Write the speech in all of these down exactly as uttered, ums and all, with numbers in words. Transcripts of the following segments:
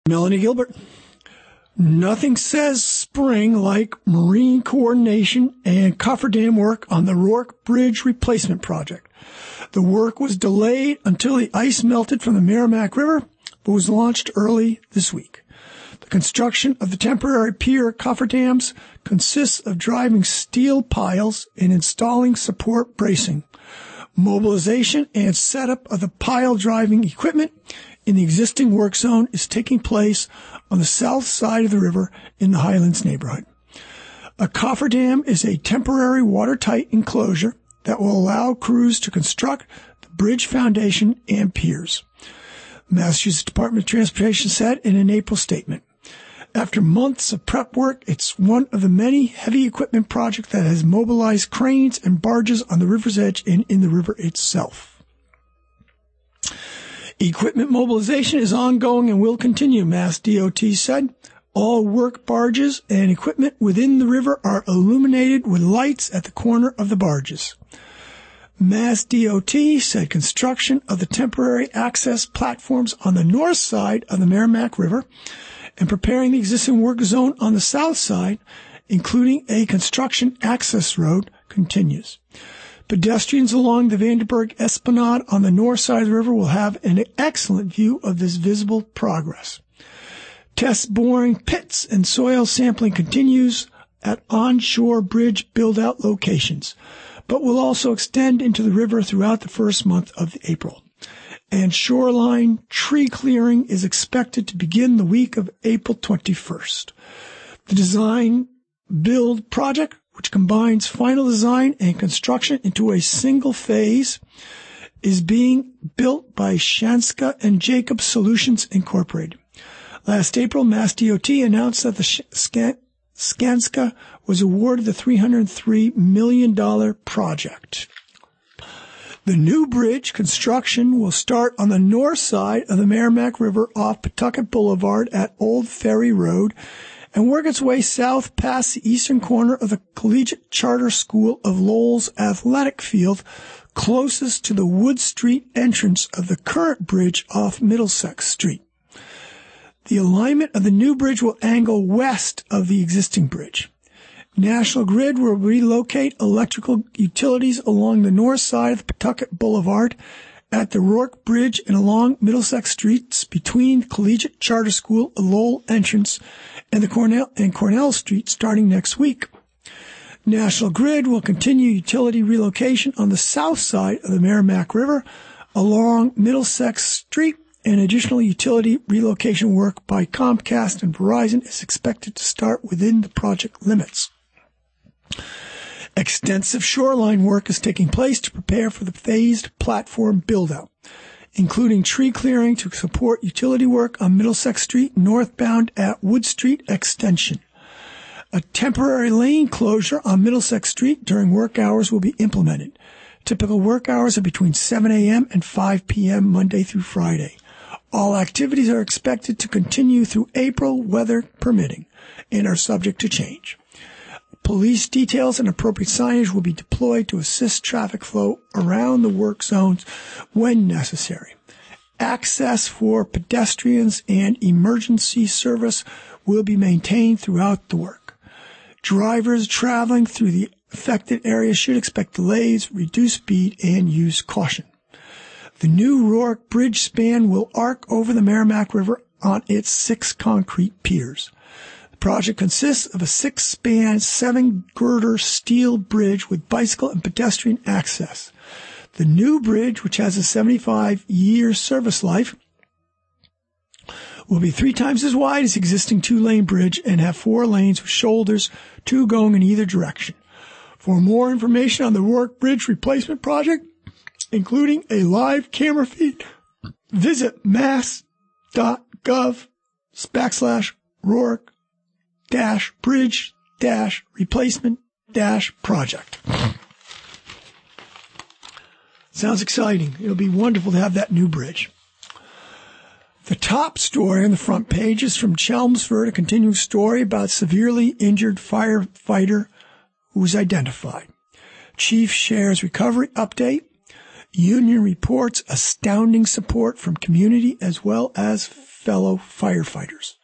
Melanie Gilbert. Nothing says spring like marine coordination and cofferdam work on the Rourke Bridge replacement project. The work was delayed until the ice melted from the Merrimack River, but was launched early this week. The construction of the temporary pier cofferdams consists of driving steel piles and installing support bracing. Mobilization and setup of the pile driving equipment in the existing work zone is taking place on the south side of the river in the Highlands neighborhood. A cofferdam is a temporary watertight enclosure that will allow crews to construct the bridge foundation and piers. The Massachusetts Department of Transportation said in an April statement, after months of prep work, it's one of the many heavy equipment projects that has mobilized cranes and barges on the river's edge and in the river itself. Equipment mobilization is ongoing and will continue, Mass D O T said. All work barges and equipment within the river are illuminated with lights at the corner of the barges. Mass D O T said construction of the temporary access platforms on the north side of the Merrimack River and preparing the existing work zone on the south side, including a construction access road, continues. Pedestrians along the Vandenberg Esplanade on the north side of the river will have an excellent view of this visible progress. Test boring pits and soil sampling continues at onshore bridge build-out locations, but will also extend into the river throughout the first month of April. And shoreline tree clearing is expected to begin the week of April twenty-first. The design build project, which combines final design and construction into a single phase, is being built by Skanska and Jacobs Solutions Incorporated. Last April, Mass D O T announced that the Skanska was awarded the three hundred three million dollars project. The new bridge construction will start on the north side of the Merrimack River off Pawtucket Boulevard at Old Ferry Road and work its way south past the eastern corner of the Collegiate Charter School of Lowell's athletic field, closest to the Wood Street entrance of the current bridge off Middlesex Street. The alignment of the new bridge will angle west of the existing bridge. National Grid will relocate electrical utilities along the north side of Pawtucket Boulevard at the Rourke Bridge and along Middlesex Streets between Collegiate Charter School of Lowell entrance and the Cornell and Cornell Street starting next week. National Grid will continue utility relocation on the south side of the Merrimack River along Middlesex Street, and additional utility relocation work by Comcast and Verizon is expected to start within the project limits. Extensive shoreline work is taking place to prepare for the phased platform build-out, including tree clearing to support utility work on Middlesex Street northbound at Wood Street Extension. A temporary lane closure on Middlesex Street during work hours will be implemented. Typical work hours are between seven a.m. and five p.m. Monday through Friday. All activities are expected to continue through April, weather permitting, and are subject to change. Police details and appropriate signage will be deployed to assist traffic flow around the work zones when necessary. Access for pedestrians and emergency service will be maintained throughout the work. Drivers traveling through the affected area should expect delays, reduce speed, and use caution. The new Rourke Bridge span will arc over the Merrimack River on its six concrete piers. The project consists of a six-span, seven-girder steel bridge with bicycle and pedestrian access. The new bridge, which has a seventy-five year service life, will be three times as wide as the existing two-lane bridge and have four lanes with shoulders, two going in either direction. For more information on the Rourke Bridge replacement project, including a live camera feed, visit mass.gov backslash Rourke dash bridge dash replacement dash project. Sounds exciting. It'll be wonderful to have that new bridge. The top story on the front page is from Chelmsford, a continuing story about severely injured firefighter who was identified. Chief shares recovery update. Union reports astounding support from community as well as fellow firefighters.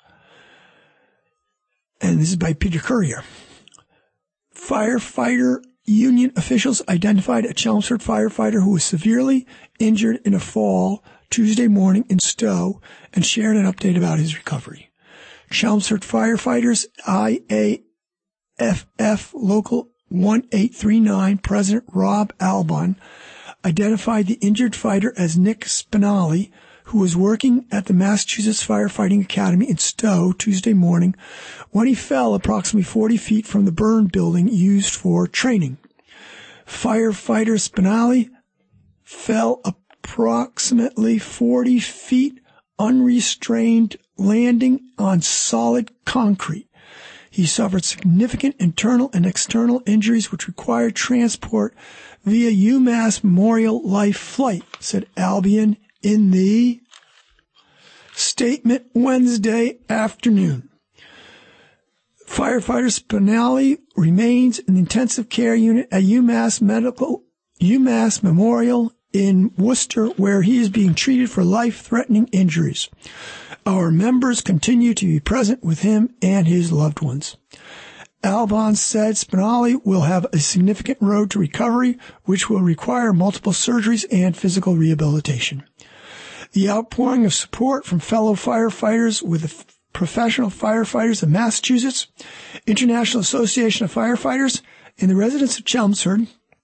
And this is by Peter Courier. Firefighter union officials identified a Chelmsford firefighter who was severely injured in a fall Tuesday morning in Stowe and shared an update about his recovery. Chelmsford firefighters I A F F Local one eight three nine President Rob Albon identified the injured fighter as Nick Spinelli, who was working at the Massachusetts Firefighting Academy in Stowe Tuesday morning when he fell approximately forty feet from the burn building used for training. Firefighter Spinelli fell approximately forty feet unrestrained, landing on solid concrete. He suffered significant internal and external injuries which required transport via UMass Memorial Life Flight, said Albion in the statement Wednesday afternoon. Firefighter Spinelli remains in the intensive care unit at UMass Medical UMass Memorial in Worcester, where he is being treated for life-threatening injuries. Our members continue to be present with him and his loved ones. Albon said Spinelli will have a significant road to recovery, which will require multiple surgeries and physical rehabilitation. The outpouring of support from fellow firefighters with the Professional Firefighters of Massachusetts, International Association of Firefighters, and the residents of Chelmsford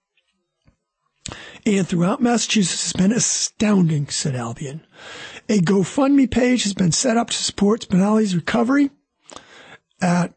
and throughout Massachusetts has been astounding, said Albion. A GoFundMe page has been set up to support Spinelli's recovery at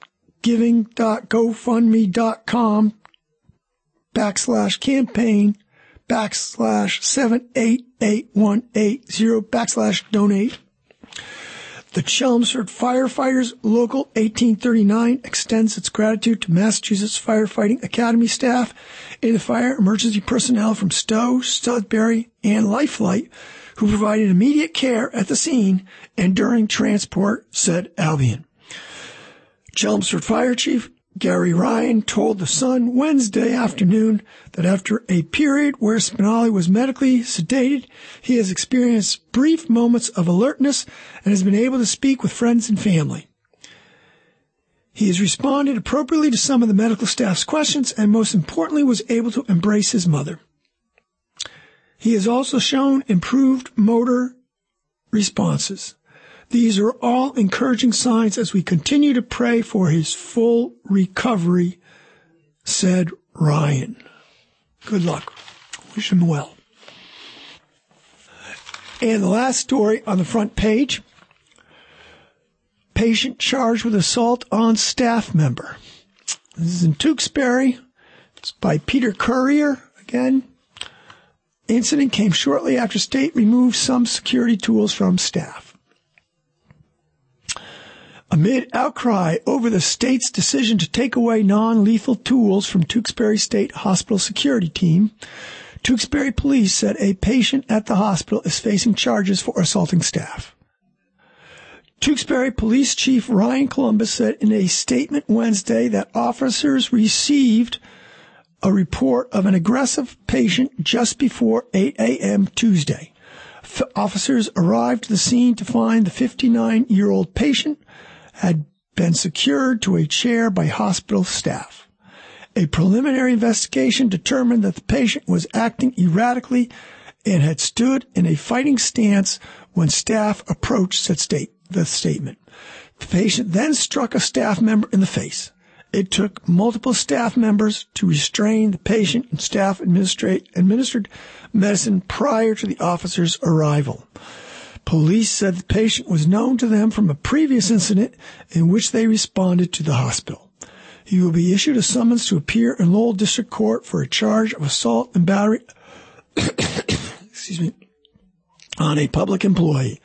giving.gofundme.com backslash campaign backslash seven eight eight one eight zero backslash donate. The Chelmsford Firefighters Local eighteen thirty-nine extends its gratitude to Massachusetts Firefighting Academy staff and the fire emergency personnel from Stowe, Sudbury, and Lifelight who provided immediate care at the scene and during transport, said Albion. Chelmsford Fire Chief Gary Ryan told The Sun Wednesday afternoon that after a period where Spinelli was medically sedated, he has experienced brief moments of alertness and has been able to speak with friends and family. He has responded appropriately to some of the medical staff's questions and most importantly was able to embrace his mother. He has also shown improved motor responses. These are all encouraging signs as we continue to pray for his full recovery, said Ryan. Good luck. Wish him well. And the last story on the front page, patient charged with assault on staff member. This is in Tewksbury. It's by Peter Courier again. Incident came shortly after state removed some security tools from staff. Amid outcry over the state's decision to take away non-lethal tools from Tewksbury State Hospital security team, Tewksbury Police said a patient at the hospital is facing charges for assaulting staff. Tewksbury Police Chief Ryan Columbus said in a statement Wednesday that officers received a report of an aggressive patient just before eight a.m. Tuesday. F- officers arrived to the scene to find the fifty-nine-year-old patient had been secured to a chair by hospital staff. A preliminary investigation determined that the patient was acting erratically and had stood in a fighting stance when staff approached, said state, the statement. The patient then struck a staff member in the face. It took multiple staff members to restrain the patient and staff administered medicine prior to the officer's arrival. Police said the patient was known to them from a previous incident in which they responded to the hospital. He will be issued a summons to appear in Lowell District Court for a charge of assault and battery excuse me, on a public employee.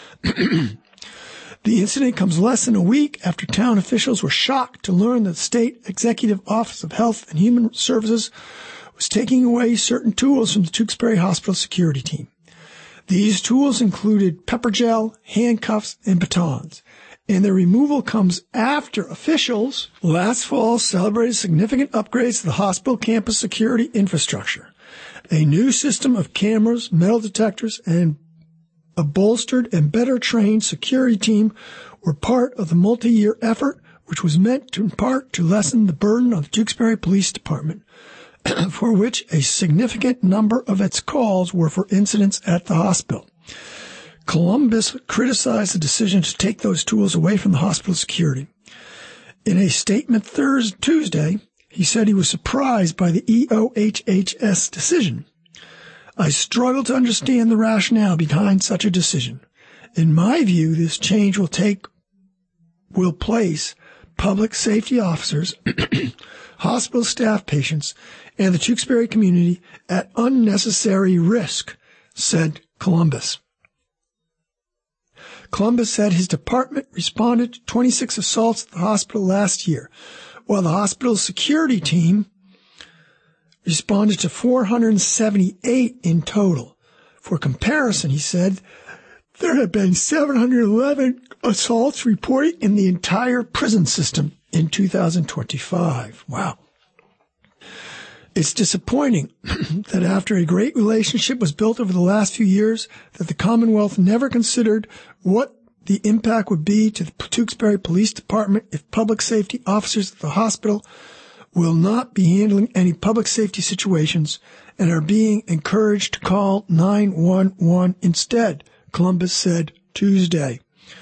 The incident comes less than a week after town officials were shocked to learn that the State Executive Office of Health and Human Services was taking away certain tools from the Tewksbury Hospital security team. These tools included pepper gel, handcuffs, and batons, and their removal comes after officials last fall celebrated significant upgrades to the hospital campus security infrastructure. A new system of cameras, metal detectors, and a bolstered and better trained security team were part of the multi-year effort, which was meant to, in part to lessen the burden on the Tewksbury Police Department, for which a significant number of its calls were for incidents at the hospital. Columbus criticized the decision to take those tools away from the hospital security. In a statement Thursday, Tuesday, he said he was surprised by the E O H H S decision. I struggle to understand the rationale behind such a decision. In my view, this change will take, will place public safety officers, hospital staff, patients, and the Tewksbury community at unnecessary risk, said Columbus. Columbus said his department responded to twenty-six assaults at the hospital last year, while the hospital's security team responded to four hundred seventy-eight in total. For comparison, he said, there have been seven hundred eleven assaults reported in the entire prison system in two thousand twenty-five. Wow. It's disappointing that after a great relationship was built over the last few years, that the Commonwealth never considered what the impact would be to the Tewksbury Police Department if public safety officers at the hospital will not be handling any public safety situations and are being encouraged to call nine one one instead, Columbus said Tuesday.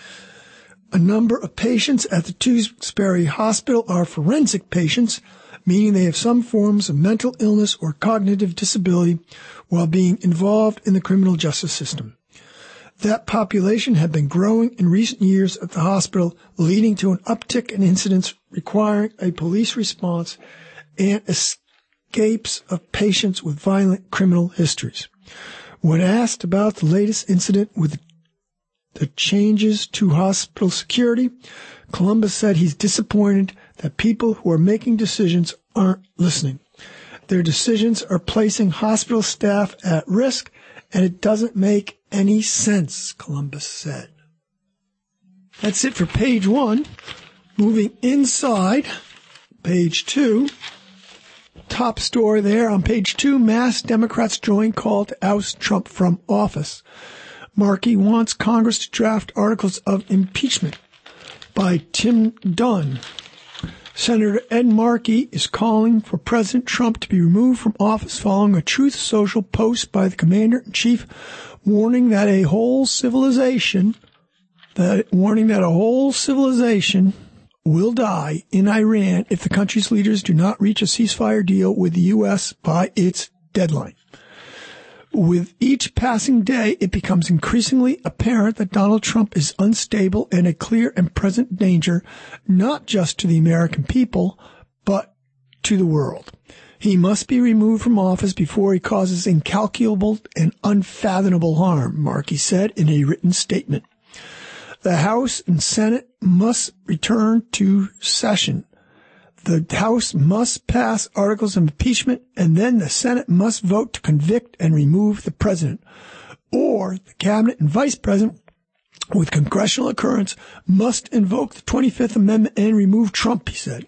A number of patients at the Tewksbury Hospital are forensic patients, meaning they have some forms of mental illness or cognitive disability while being involved in the criminal justice system. That population had been growing in recent years at the hospital, leading to an uptick in incidents requiring a police response and escapes of patients with violent criminal histories. When asked about the latest incident with the changes to hospital security, Columbus said he's disappointed that people who are making decisions aren't listening. Their decisions are placing hospital staff at risk, and it doesn't make any sense, Columbus said. That's it for page one. Moving inside, page two. Top story there on page two, mass Democrats join call to oust Trump from office. Markey wants Congress to draft articles of impeachment by Tim Dunn. Senator Ed Markey is calling for President Trump to be removed from office following a Truth Social post by the commander-in-chief warning that a whole civilization, that warning that a whole civilization will die in Iran if the country's leaders do not reach a ceasefire deal with the U S by its deadline. With each passing day, it becomes increasingly apparent that Donald Trump is unstable and a clear and present danger, not just to the American people, but to the world. He must be removed from office before he causes incalculable and unfathomable harm, Markey said in a written statement. The House and Senate must return to session. The House must pass articles of impeachment, and then the Senate must vote to convict and remove the president. Or the cabinet and vice president, with congressional concurrence, must invoke the twenty-fifth Amendment and remove Trump, he said.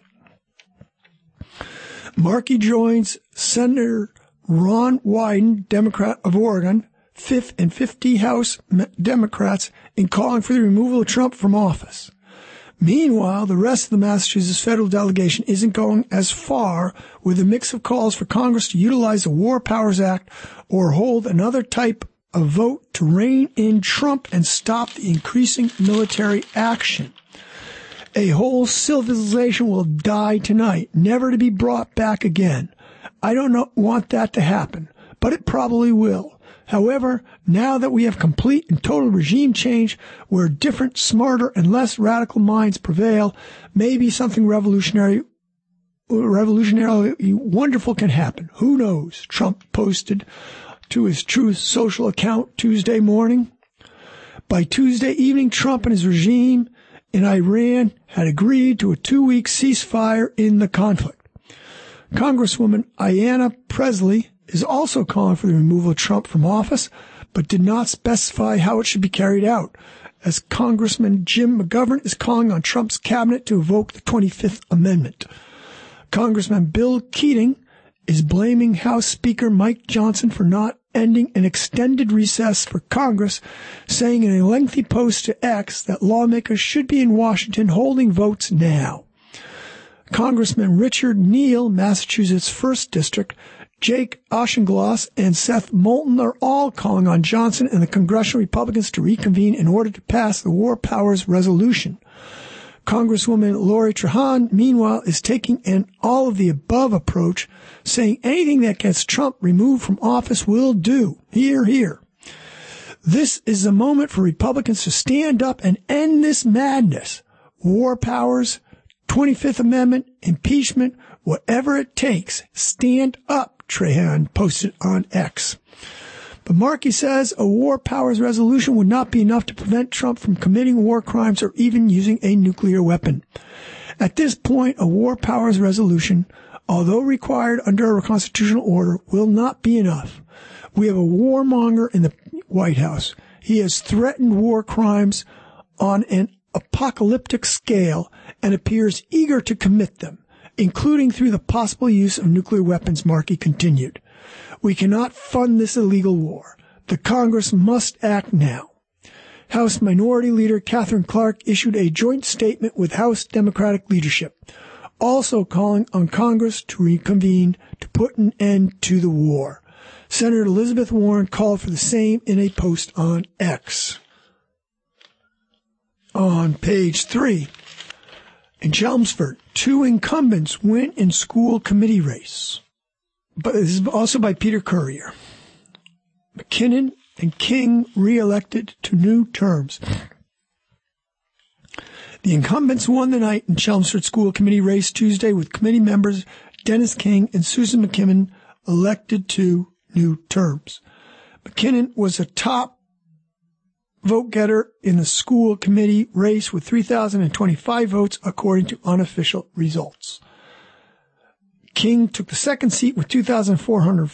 Markey joins Senator Ron Wyden, Democrat of Oregon, fifth and fifty House Democrats, in calling for the removal of Trump from office. Meanwhile, the rest of the Massachusetts federal delegation isn't going as far, with a mix of calls for Congress to utilize the War Powers Act or hold another type of vote to rein in Trump and stop the increasing military action. A whole civilization will die tonight, never to be brought back again. I don't know, want that to happen, but it probably will. However, now that we have complete and total regime change where different, smarter, and less radical minds prevail, maybe something revolutionary, revolutionarily wonderful can happen. Who knows? Trump posted to his Truth Social account Tuesday morning. By Tuesday evening, Trump and his regime in Iran had agreed to a two-week ceasefire in the conflict. Congresswoman Ayanna Pressley is also calling for the removal of Trump from office, but did not specify how it should be carried out, as Congressman Jim McGovern is calling on Trump's cabinet to invoke the twenty-fifth Amendment. Congressman Bill Keating is blaming House Speaker Mike Johnson for not ending an extended recess for Congress, saying in a lengthy post to X that lawmakers should be in Washington holding votes now. Congressman Richard Neal, Massachusetts' first District, Jake Auchincloss, and Seth Moulton are all calling on Johnson and the congressional Republicans to reconvene in order to pass the War Powers Resolution. Congresswoman Lori Trahan, meanwhile, is taking an all-of-the-above approach, saying anything that gets Trump removed from office will do. Hear, hear. This is the moment for Republicans to stand up and end this madness. War powers, twenty-fifth Amendment, impeachment, whatever it takes, stand up, Trahan posted on X. But Markey says a war powers resolution would not be enough to prevent Trump from committing war crimes or even using a nuclear weapon. At this point, a war powers resolution, although required under a constitutional order, will not be enough. We have a warmonger in the White House. He has threatened war crimes on an apocalyptic scale and appears eager to commit them, including through the possible use of nuclear weapons, Markey continued. We cannot fund this illegal war. The Congress must act now. House Minority Leader Katherine Clark issued a joint statement with House Democratic leadership, also calling on Congress to reconvene to put an end to the war. Senator Elizabeth Warren called for the same in a post on X. On page three, in Chelmsford, two incumbents win in school committee race. But this is also by Peter Currier. McKinnon and King re-elected to new terms. The incumbents won the night in Chelmsford School Committee race Tuesday with committee members Dennis King and Susan McKinnon elected to new terms. McKinnon was a top vote getter in the school committee race with three thousand twenty-five votes according to unofficial results. King took the second seat with two thousand four hundred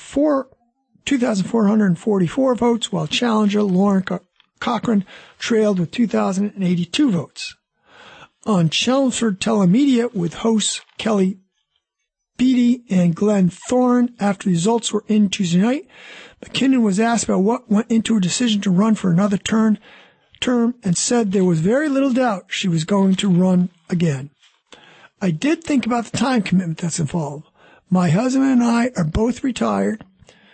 forty-four votes, while challenger Lauren Cochran trailed with two thousand eighty-two votes. On Chelmsford Telemedia with hosts Kelly Beatty and Glenn Thorne, after the results were in Tuesday night, McKinnon was asked about what went into her decision to run for another turn, term and said there was very little doubt she was going to run again. I did think about the time commitment that's involved. My husband and I are both retired,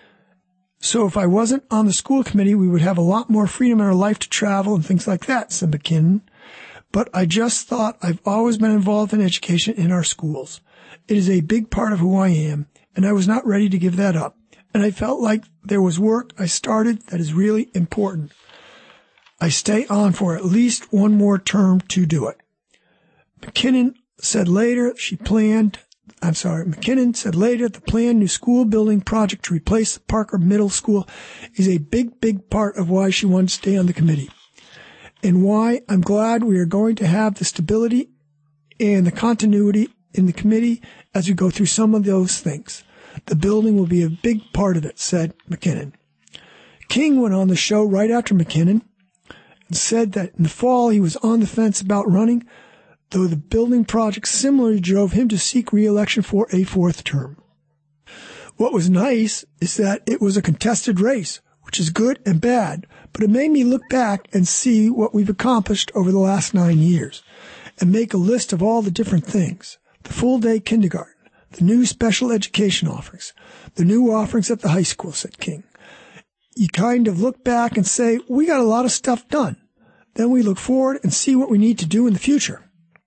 so if I wasn't on the school committee, we would have a lot more freedom in our life to travel and things like that, said McKinnon. But I just thought I've always been involved in education in our schools. It is a big part of who I am, and I was not ready to give that up. And I felt like there was work I started that is really important. I stay on for at least one more term to do it. McKinnon said later she planned, I'm sorry, McKinnon said later the planned new school building project to replace the Parker Middle School is a big, big part of why she wanted to stay on the committee and why I'm glad we are going to have the stability and the continuity in the committee as we go through some of those things. The building will be a big part of it, said McKinnon. King went on the show right after McKinnon and said that in the fall he was on the fence about running, though the building project similarly drove him to seek re-election for a fourth term. What was nice is that it was a contested race, which is good and bad, but it made me look back and see what we've accomplished over the last nine years and make a list of all the different things. The full-day kindergarten, the new special education offerings, the new offerings at the high school, said King. You kind of look back and say, we got a lot of stuff done. Then we look forward and see what we need to do in the future.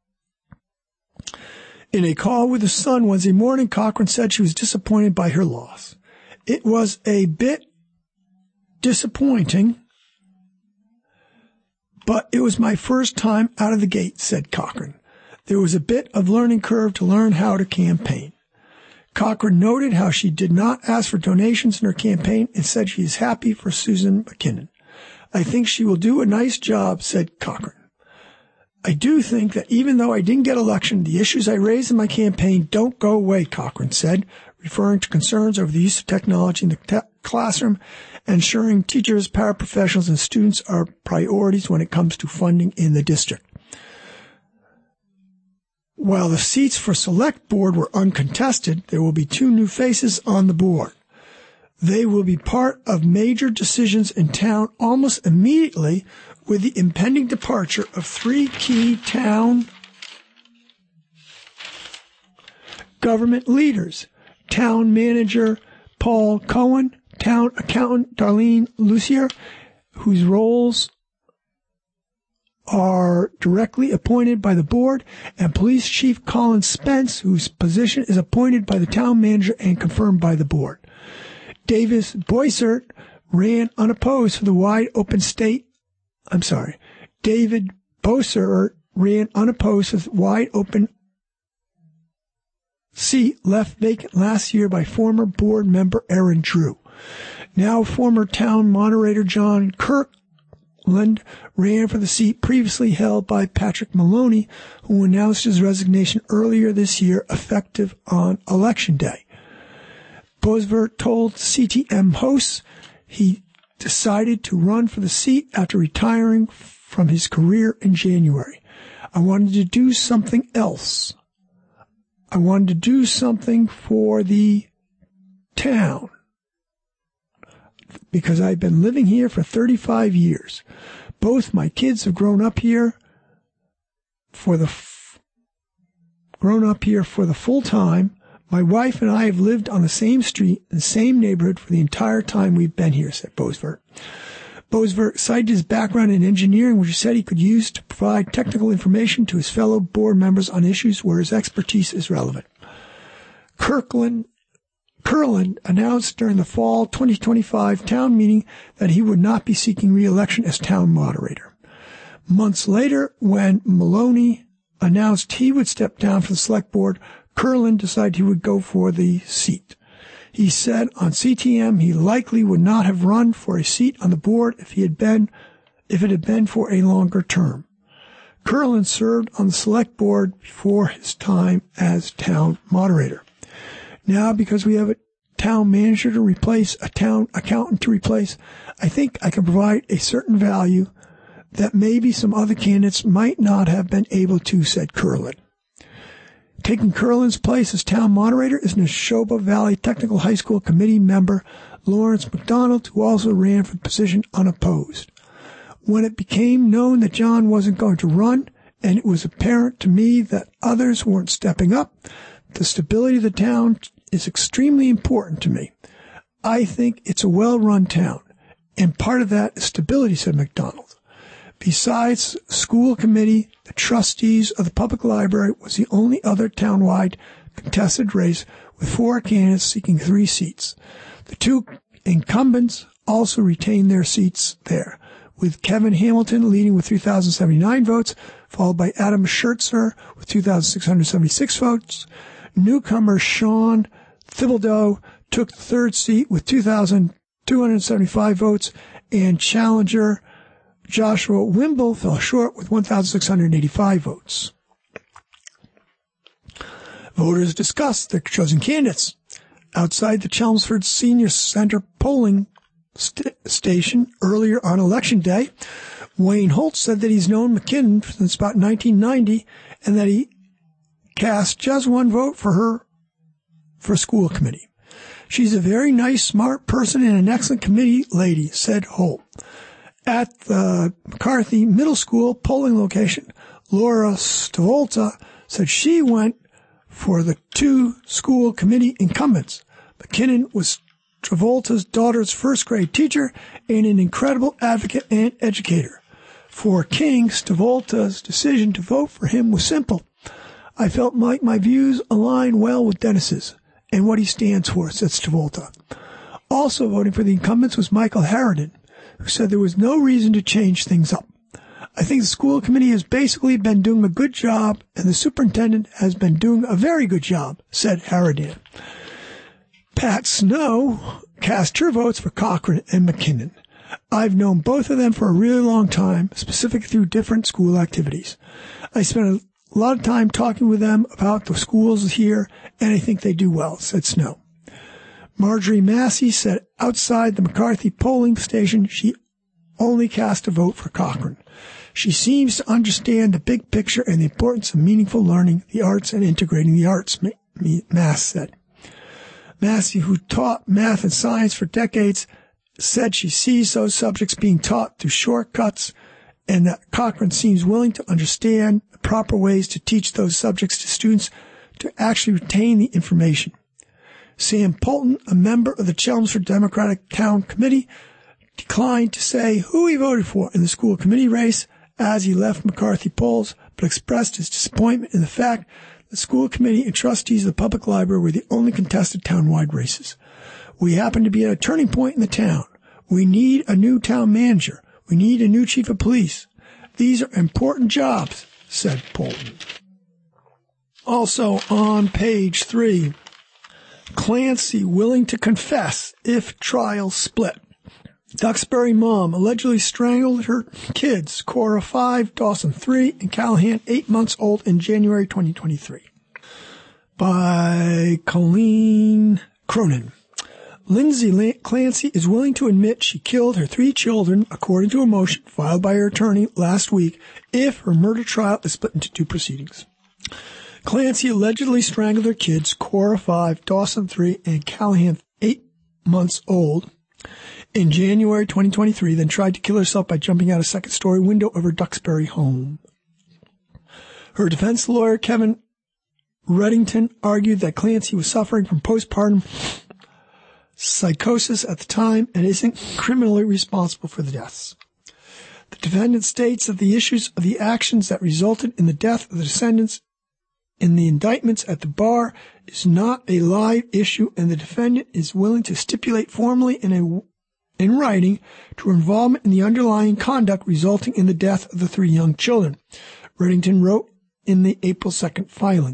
In a call with the Sun Wednesday morning, Cochran said she was disappointed by her loss. It was a bit disappointing, but it was my first time out of the gate, said Cochran. There was a bit of learning curve to learn how to campaign. Cochran noted how she did not ask for donations in her campaign and said she is happy for Susan McKinnon. I think she will do a nice job, said Cochran. I do think that even though I didn't get elected, the issues I raised in my campaign don't go away, Cochran said, referring to concerns over the use of technology in the te- classroom and ensuring teachers, paraprofessionals, and students are priorities when it comes to funding in the district. While the seats for Select Board were uncontested, there will be two new faces on the board. They will be part of major decisions in town almost immediately with the impending departure of three key town government leaders: Town Manager Paul Cohen, Town Accountant Darlene Lucier, whose roles are directly appointed by the board, and Police Chief Colin Spence, whose position is appointed by the town manager and confirmed by the board. Davis Boisert ran unopposed for the wide open state. I'm sorry. David Boisert ran unopposed for the wide open seat left vacant last year by former board member Aaron Drew. Now former town moderator John Kirkland ran for the seat previously held by Patrick Maloney, who announced his resignation earlier this year, effective on Election Day. Boisvert told C T M hosts he decided to run for the seat after retiring from his career in January. I wanted to do something else. I wanted to do something for the town because I've been living here for thirty-five years. Both my kids have grown up here for the f- grown up here for the full time. My wife and I have lived on the same street in the same neighborhood for the entire time we've been here, said Boisvert. Boisvert cited his background in engineering, which he said he could use to provide technical information to his fellow board members on issues where his expertise is relevant. Kirkland, Kurland announced during the fall twenty twenty-five town meeting that he would not be seeking re-election as town moderator. Months later, when Maloney announced he would step down from the select board, Kurland decided he would go for the seat. He said on C T M he likely would not have run for a seat on the board if he had been, if it had been for a longer term. Kurland served on the select board before his time as town moderator. Now, because we have a town manager to replace, a town accountant to replace, I think I can provide a certain value that maybe some other candidates might not have been able to, said Kurland. Taking Kurland's place as town moderator is Neshoba Valley Technical High School committee member Lawrence McDonald, who also ran for the position unopposed. When it became known that John wasn't going to run, and it was apparent to me that others weren't stepping up, the stability of the town is extremely important to me. I think it's a well-run town, and part of that is stability, said McDonald. Besides school committee, the trustees of the public library was the only other townwide contested race, with four candidates seeking three seats. The two incumbents also retained their seats there, with Kevin Hamilton leading with three thousand seventy-nine votes, followed by Adam Schertzer with two thousand six hundred seventy-six votes. Newcomer Sean Thibodeau took the third seat with two thousand two hundred seventy-five votes, and challenger Joshua Wimble fell short with one thousand six hundred eighty-five votes. Voters discussed their chosen candidates. Outside the Chelmsford Senior Center polling st- station earlier on Election Day, Wayne Holt said that he's known McKinnon since about nineteen ninety and that he cast just one vote for her for school committee. She's a very nice, smart person and an excellent committee lady, said Holt. At the McCarthy Middle School polling location, Laura Stavolta said she went for the two school committee incumbents. McKinnon was Travolta's daughter's first grade teacher and an incredible advocate and educator. For King, Stavolta's decision to vote for him was simple. I felt like my views align well with Dennis's and what he stands for, said Stavolta. Also voting for the incumbents was Michael Harridan, who said there was no reason to change things up. I think the school committee has basically been doing a good job, and the superintendent has been doing a very good job, said Harridan. Pat Snow cast her votes for Cochran and McKinnon. I've known both of them for a really long time, specifically through different school activities. I spent a lot of time talking with them about the schools here, and I think they do well, said Snow. Marjorie Massey said outside the McCarthy polling station she only cast a vote for Cochran. She seems to understand the big picture and the importance of meaningful learning the arts and integrating the arts, Mass said. Massey, who taught math and science for decades, said she sees those subjects being taught through shortcuts and that Cochran seems willing to understand the proper ways to teach those subjects to students to actually retain the information. Sam Polton, a member of the Chelmsford Democratic Town Committee, declined to say who he voted for in the school committee race as he left McCarthy polls, but expressed his disappointment in the fact the school committee and trustees of the public library were the only contested town-wide races. We happen to be at a turning point in the town. We need a new town manager. We need a new chief of police. These are important jobs, said Polton. Also on page three, Clancy willing to confess if trial split. Duxbury mom allegedly strangled her kids, Cora five, Dawson three, and Callahan eight months old in January twenty twenty-three. By Colleen Cronin. Lindsay Clancy is willing to admit she killed her three children, according to a motion filed by her attorney last week, if her murder trial is split into two proceedings. Clancy allegedly strangled her kids, Cora five, Dawson three, and Callahan eight months old, in January twenty twenty-three, then tried to kill herself by jumping out a second-story window of her Duxbury home. Her defense lawyer, Kevin Reddington, argued that Clancy was suffering from postpartum psychosis at the time and isn't criminally responsible for the deaths. The defendant states that the issues of the actions that resulted in the death of the descendants in the indictments at the bar is not a live issue, and the defendant is willing to stipulate formally in a in writing to her involvement in the underlying conduct resulting in the death of the three young children, Reddington wrote in the April second filing.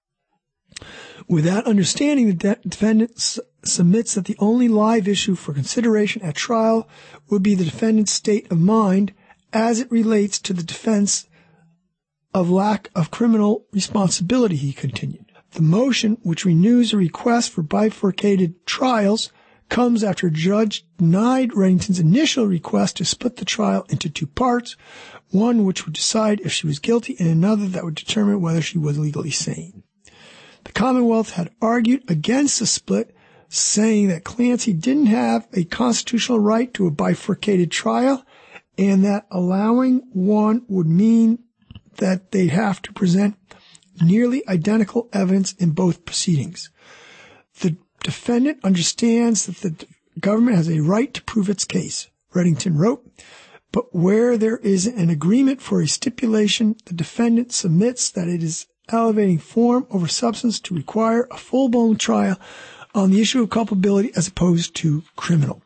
With that understanding, the de- defendant s- submits that the only live issue for consideration at trial would be the defendant's state of mind as it relates to the defense of lack of criminal responsibility, he continued. The motion, which renews a request for bifurcated trials, comes after a judge denied Reddington's initial request to split the trial into two parts, one which would decide if she was guilty and another that would determine whether she was legally sane. The Commonwealth had argued against the split, saying that Clancy didn't have a constitutional right to a bifurcated trial and that allowing one would mean that they'd have to present nearly identical evidence in both proceedings. The defendant understands that the government has a right to prove its case, Reddington wrote, but where there is an agreement for a stipulation, the defendant submits that it is elevating form over substance to require a full-blown trial on the issue of culpability as opposed to criminal.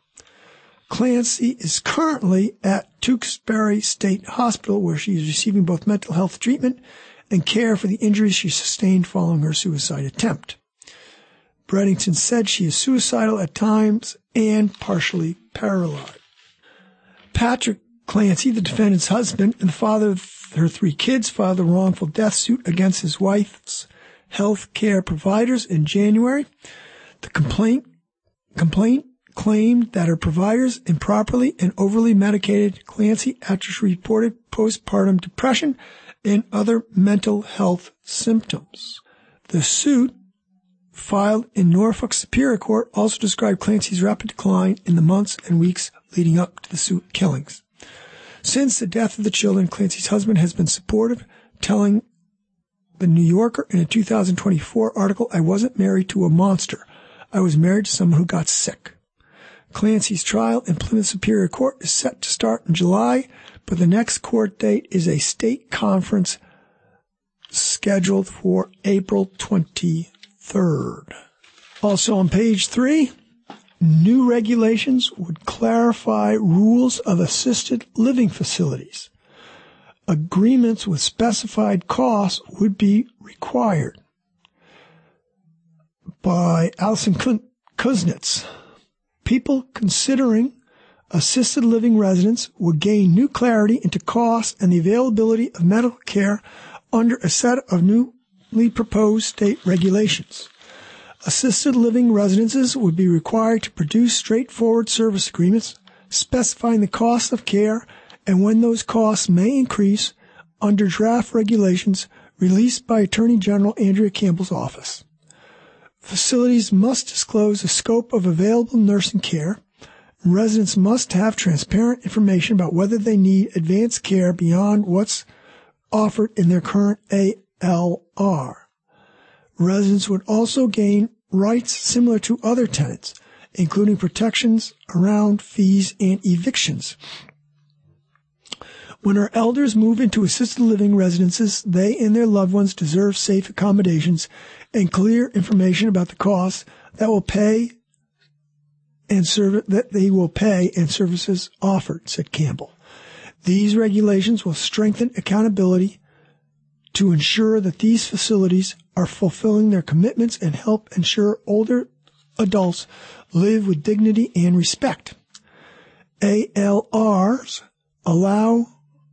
Clancy is currently at Tewksbury State Hospital, where she is receiving both mental health treatment and care for the injuries she sustained following her suicide attempt. Reddington said she is suicidal at times and partially paralyzed. Patrick Clancy, the defendant's husband and the father of her three kids, filed a wrongful death suit against his wife's health care providers in January. The complaint, complaint claimed that her providers improperly and overly medicated Clancy after she reported postpartum depression and other mental health symptoms. The suit, filed in Norfolk Superior Court, also described Clancy's rapid decline in the months and weeks leading up to the suit killings. Since the death of the children, Clancy's husband has been supportive, telling the New Yorker in a two thousand twenty-four article, "I wasn't married to a monster. I was married to someone who got sick." Clancy's trial in Plymouth Superior Court is set to start in July, but the next court date is a state conference scheduled for April twenty-third. Also on page three, new regulations would clarify rules of assisted living facilities. Agreements with specified costs would be required. By Alison Kuznets. People considering assisted living residents would gain new clarity into costs and the availability of medical care under a set of newly proposed state regulations. Assisted living residences would be required to produce straightforward service agreements, specifying the cost of care and when those costs may increase under draft regulations released by Attorney General Andrea Campbell's office. Facilities must disclose the scope of available nursing care. Residents must have transparent information about whether they need advanced care beyond what's offered in their current A L R. Residents would also gain rights similar to other tenants, including protections around fees and evictions. When our elders move into assisted living residences, they and their loved ones deserve safe accommodations and clear information about the costs that will pay and serv- that they will pay and services offered, said Campbell. These regulations will strengthen accountability to ensure that these facilities are fulfilling their commitments and help ensure older adults live with dignity and respect. A L Rs allow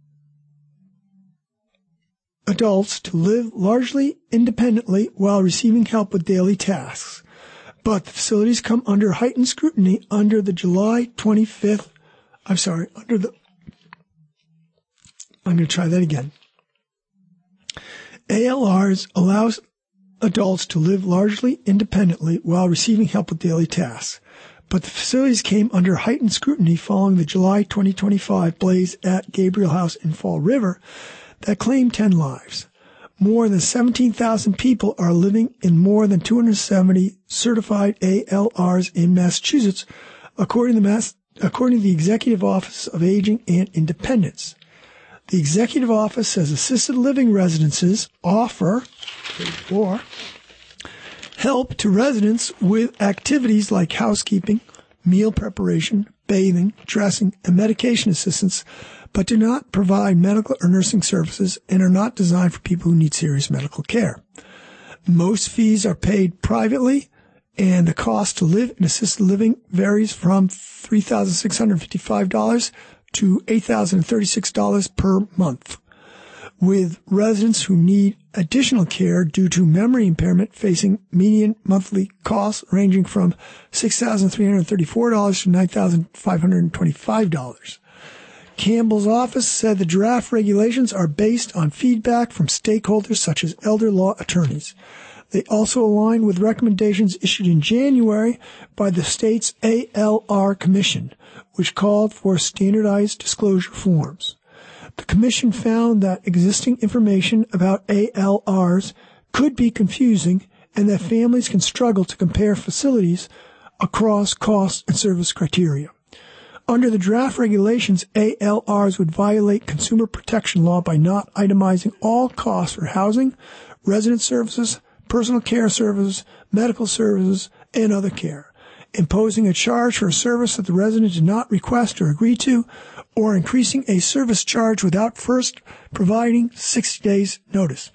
adults to live largely independently while receiving help with daily tasks. But the facilities come under heightened scrutiny under the July twenty-fifth, I'm sorry, under the, I'm going to try that again. A L Rs allows adults to live largely independently while receiving help with daily tasks. But the facilities came under heightened scrutiny following the July twenty twenty-five blaze at Gabriel House in Fall River that claimed ten lives. More than seventeen thousand people are living in more than two hundred seventy certified A L Rs in Massachusetts, according to, Mass- according to the Executive Office of Aging and Independence. The Executive Office says assisted living residences offer or help to residents with activities like housekeeping, meal preparation, bathing, dressing, and medication assistance, but do not provide medical or nursing services and are not designed for people who need serious medical care. Most fees are paid privately, and the cost to live in assisted living varies from three thousand six hundred fifty-five dollars to eight thousand thirty-six dollars per month, with residents who need additional care due to memory impairment facing median monthly costs ranging from six thousand three hundred thirty-four dollars to nine thousand five hundred twenty-five dollars. Campbell's office said the draft regulations are based on feedback from stakeholders such as elder law attorneys. They also align with recommendations issued in January by the state's A L R Commission, which called for standardized disclosure forms. The commission found that existing information about A L Rs could be confusing and that families can struggle to compare facilities across cost and service criteria. Under the draft regulations, A L Rs would violate consumer protection law by not itemizing all costs for housing, resident services, personal care services, medical services, and other care, imposing a charge for a service that the resident did not request or agree to, or increasing a service charge without first providing sixty days notice.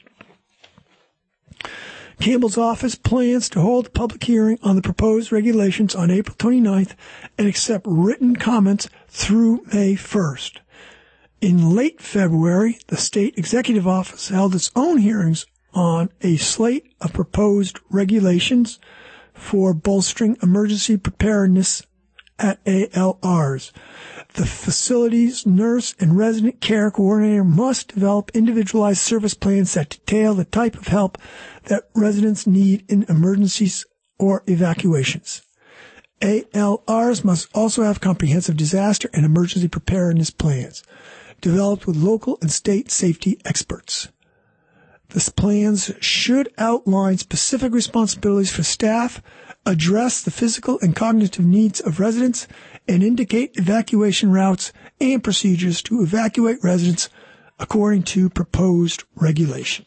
Campbell's office plans to hold a public hearing on the proposed regulations on April twenty-ninth and accept written comments through May first. In late February, the state executive office held its own hearings on a slate of proposed regulations for bolstering emergency preparedness at A L Rs. The facility's nurse and resident care coordinator must develop individualized service plans that detail the type of help that residents need in emergencies or evacuations. A L Rs must also have comprehensive disaster and emergency preparedness plans, developed with local and state safety experts. The plans should outline specific responsibilities for staff, address the physical and cognitive needs of residents, and indicate evacuation routes and procedures to evacuate residents according to proposed regulation.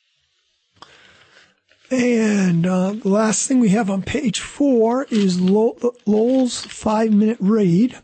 And uh, the last thing we have on page four is Lowell's five-minute read.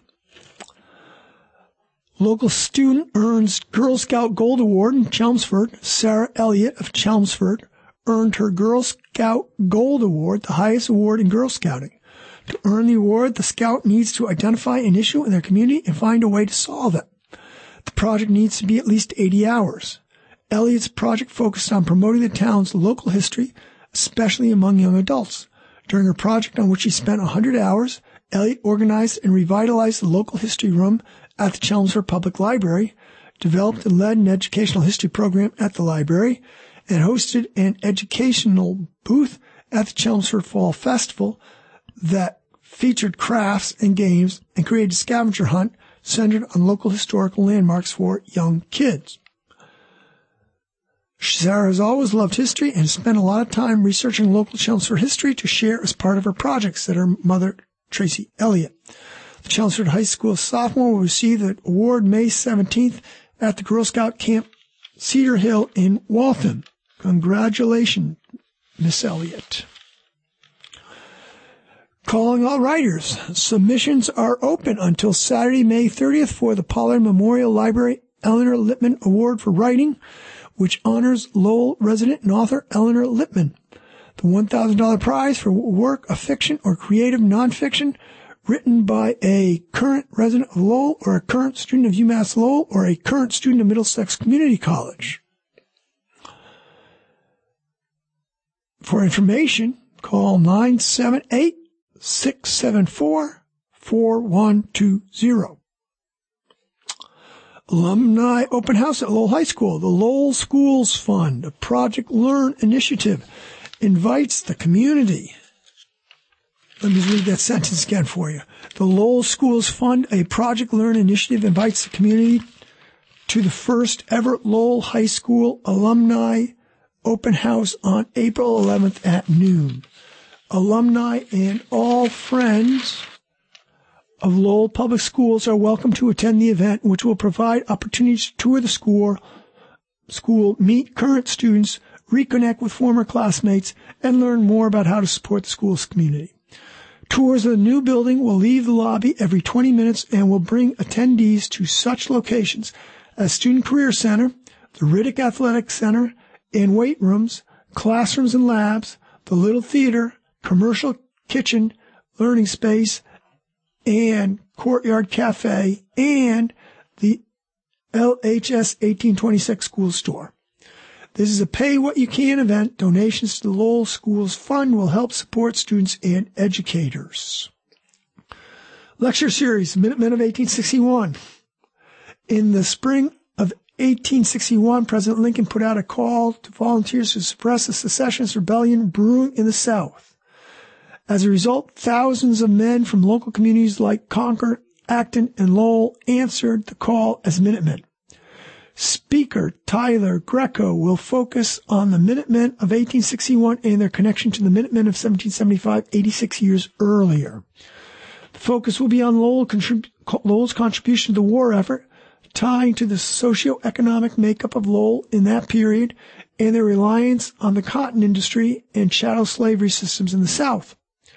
Local student earns Girl Scout Gold Award in Chelmsford. Sarah Elliott of Chelmsford earned her Girl Scout Gold Award, the highest award in Girl Scouting. To earn the award, the Scout needs to identify an issue in their community and find a way to solve it. The project needs to be at least eighty hours. Elliott's project focused on promoting the town's local history, especially among young adults. During her project, on which she spent one hundred hours, Elliott organized and revitalized the local history room at the Chelmsford Public Library, developed and led an educational history program at the library, and hosted an educational booth at the Chelmsford Fall Festival that featured crafts and games and created a scavenger hunt centered on local historical landmarks for young kids. Sarah has always loved history and spent a lot of time researching local Chelmsford history to share as part of her projects, said her mother, Tracy Elliott. The Chelmsford High School sophomore will receive the award May seventeenth at the Girl Scout Camp Cedar Hill in Waltham. Congratulations, Miss Elliott. Calling all writers. Submissions are open until Saturday, May thirtieth for the Pollard Memorial Library Eleanor Lippman Award for Writing, which honors Lowell resident and author Eleanor Lippman. The one thousand dollars prize for work of fiction or creative nonfiction written by a current resident of Lowell or a current student of UMass Lowell or a current student of Middlesex Community College. For information, call nine seven eight, six seven four, four one two zero. Alumni Open House at Lowell High School. The Lowell Schools Fund, a Project Learn initiative, invites the community. Let me read that sentence again for you. The Lowell Schools Fund, a Project Learn initiative, invites the community to the first ever Lowell High School Alumni Open House on April eleventh at noon. Alumni and all friends of Lowell Public Schools are welcome to attend the event, which will provide opportunities to tour the school, school, meet current students, reconnect with former classmates, and learn more about how to support the school's community. Tours of the new building will leave the lobby every twenty minutes and will bring attendees to such locations as Student Career Center, the Riddick Athletic Center, and weight rooms, classrooms and labs, the Little Theater, commercial kitchen, learning space, and Courtyard Cafe, and the L H S eighteen twenty-six school store. This is a pay-what-you-can event. Donations to the Lowell Schools Fund will help support students and educators. Lecture series, Minutemen of eighteen sixty-one. In the spring of eighteen sixty-one, President Lincoln put out a call to volunteers to suppress the secessionist rebellion brewing in the South. As a result, thousands of men from local communities like Concord, Acton, and Lowell answered the call as Minutemen. Speaker Tyler Greco will focus on the Minutemen of eighteen sixty-one and their connection to the Minutemen of seventeen seventy-five, eighty-six years earlier. The focus will be on Lowell contrib- Lowell's contribution to the war effort, tying to the socioeconomic makeup of Lowell in that period and their reliance on the cotton industry and chattel slavery systems in the South.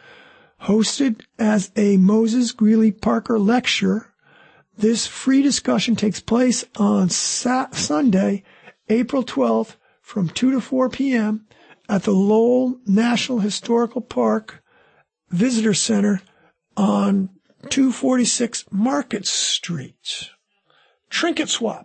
Hosted as a Moses Greeley Parker lecture, this free discussion takes place on Sa- Sunday, April twelfth from two to four p.m. at the Lowell National Historical Park Visitor Center on two forty-six Market Street. Trinket swap.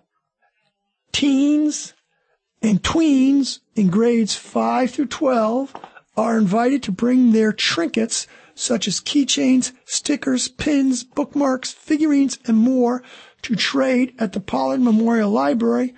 Teens and tweens in grades five through twelve are invited to bring their trinkets such as keychains, stickers, pins, bookmarks, figurines, and more to trade at the Pollard Memorial Library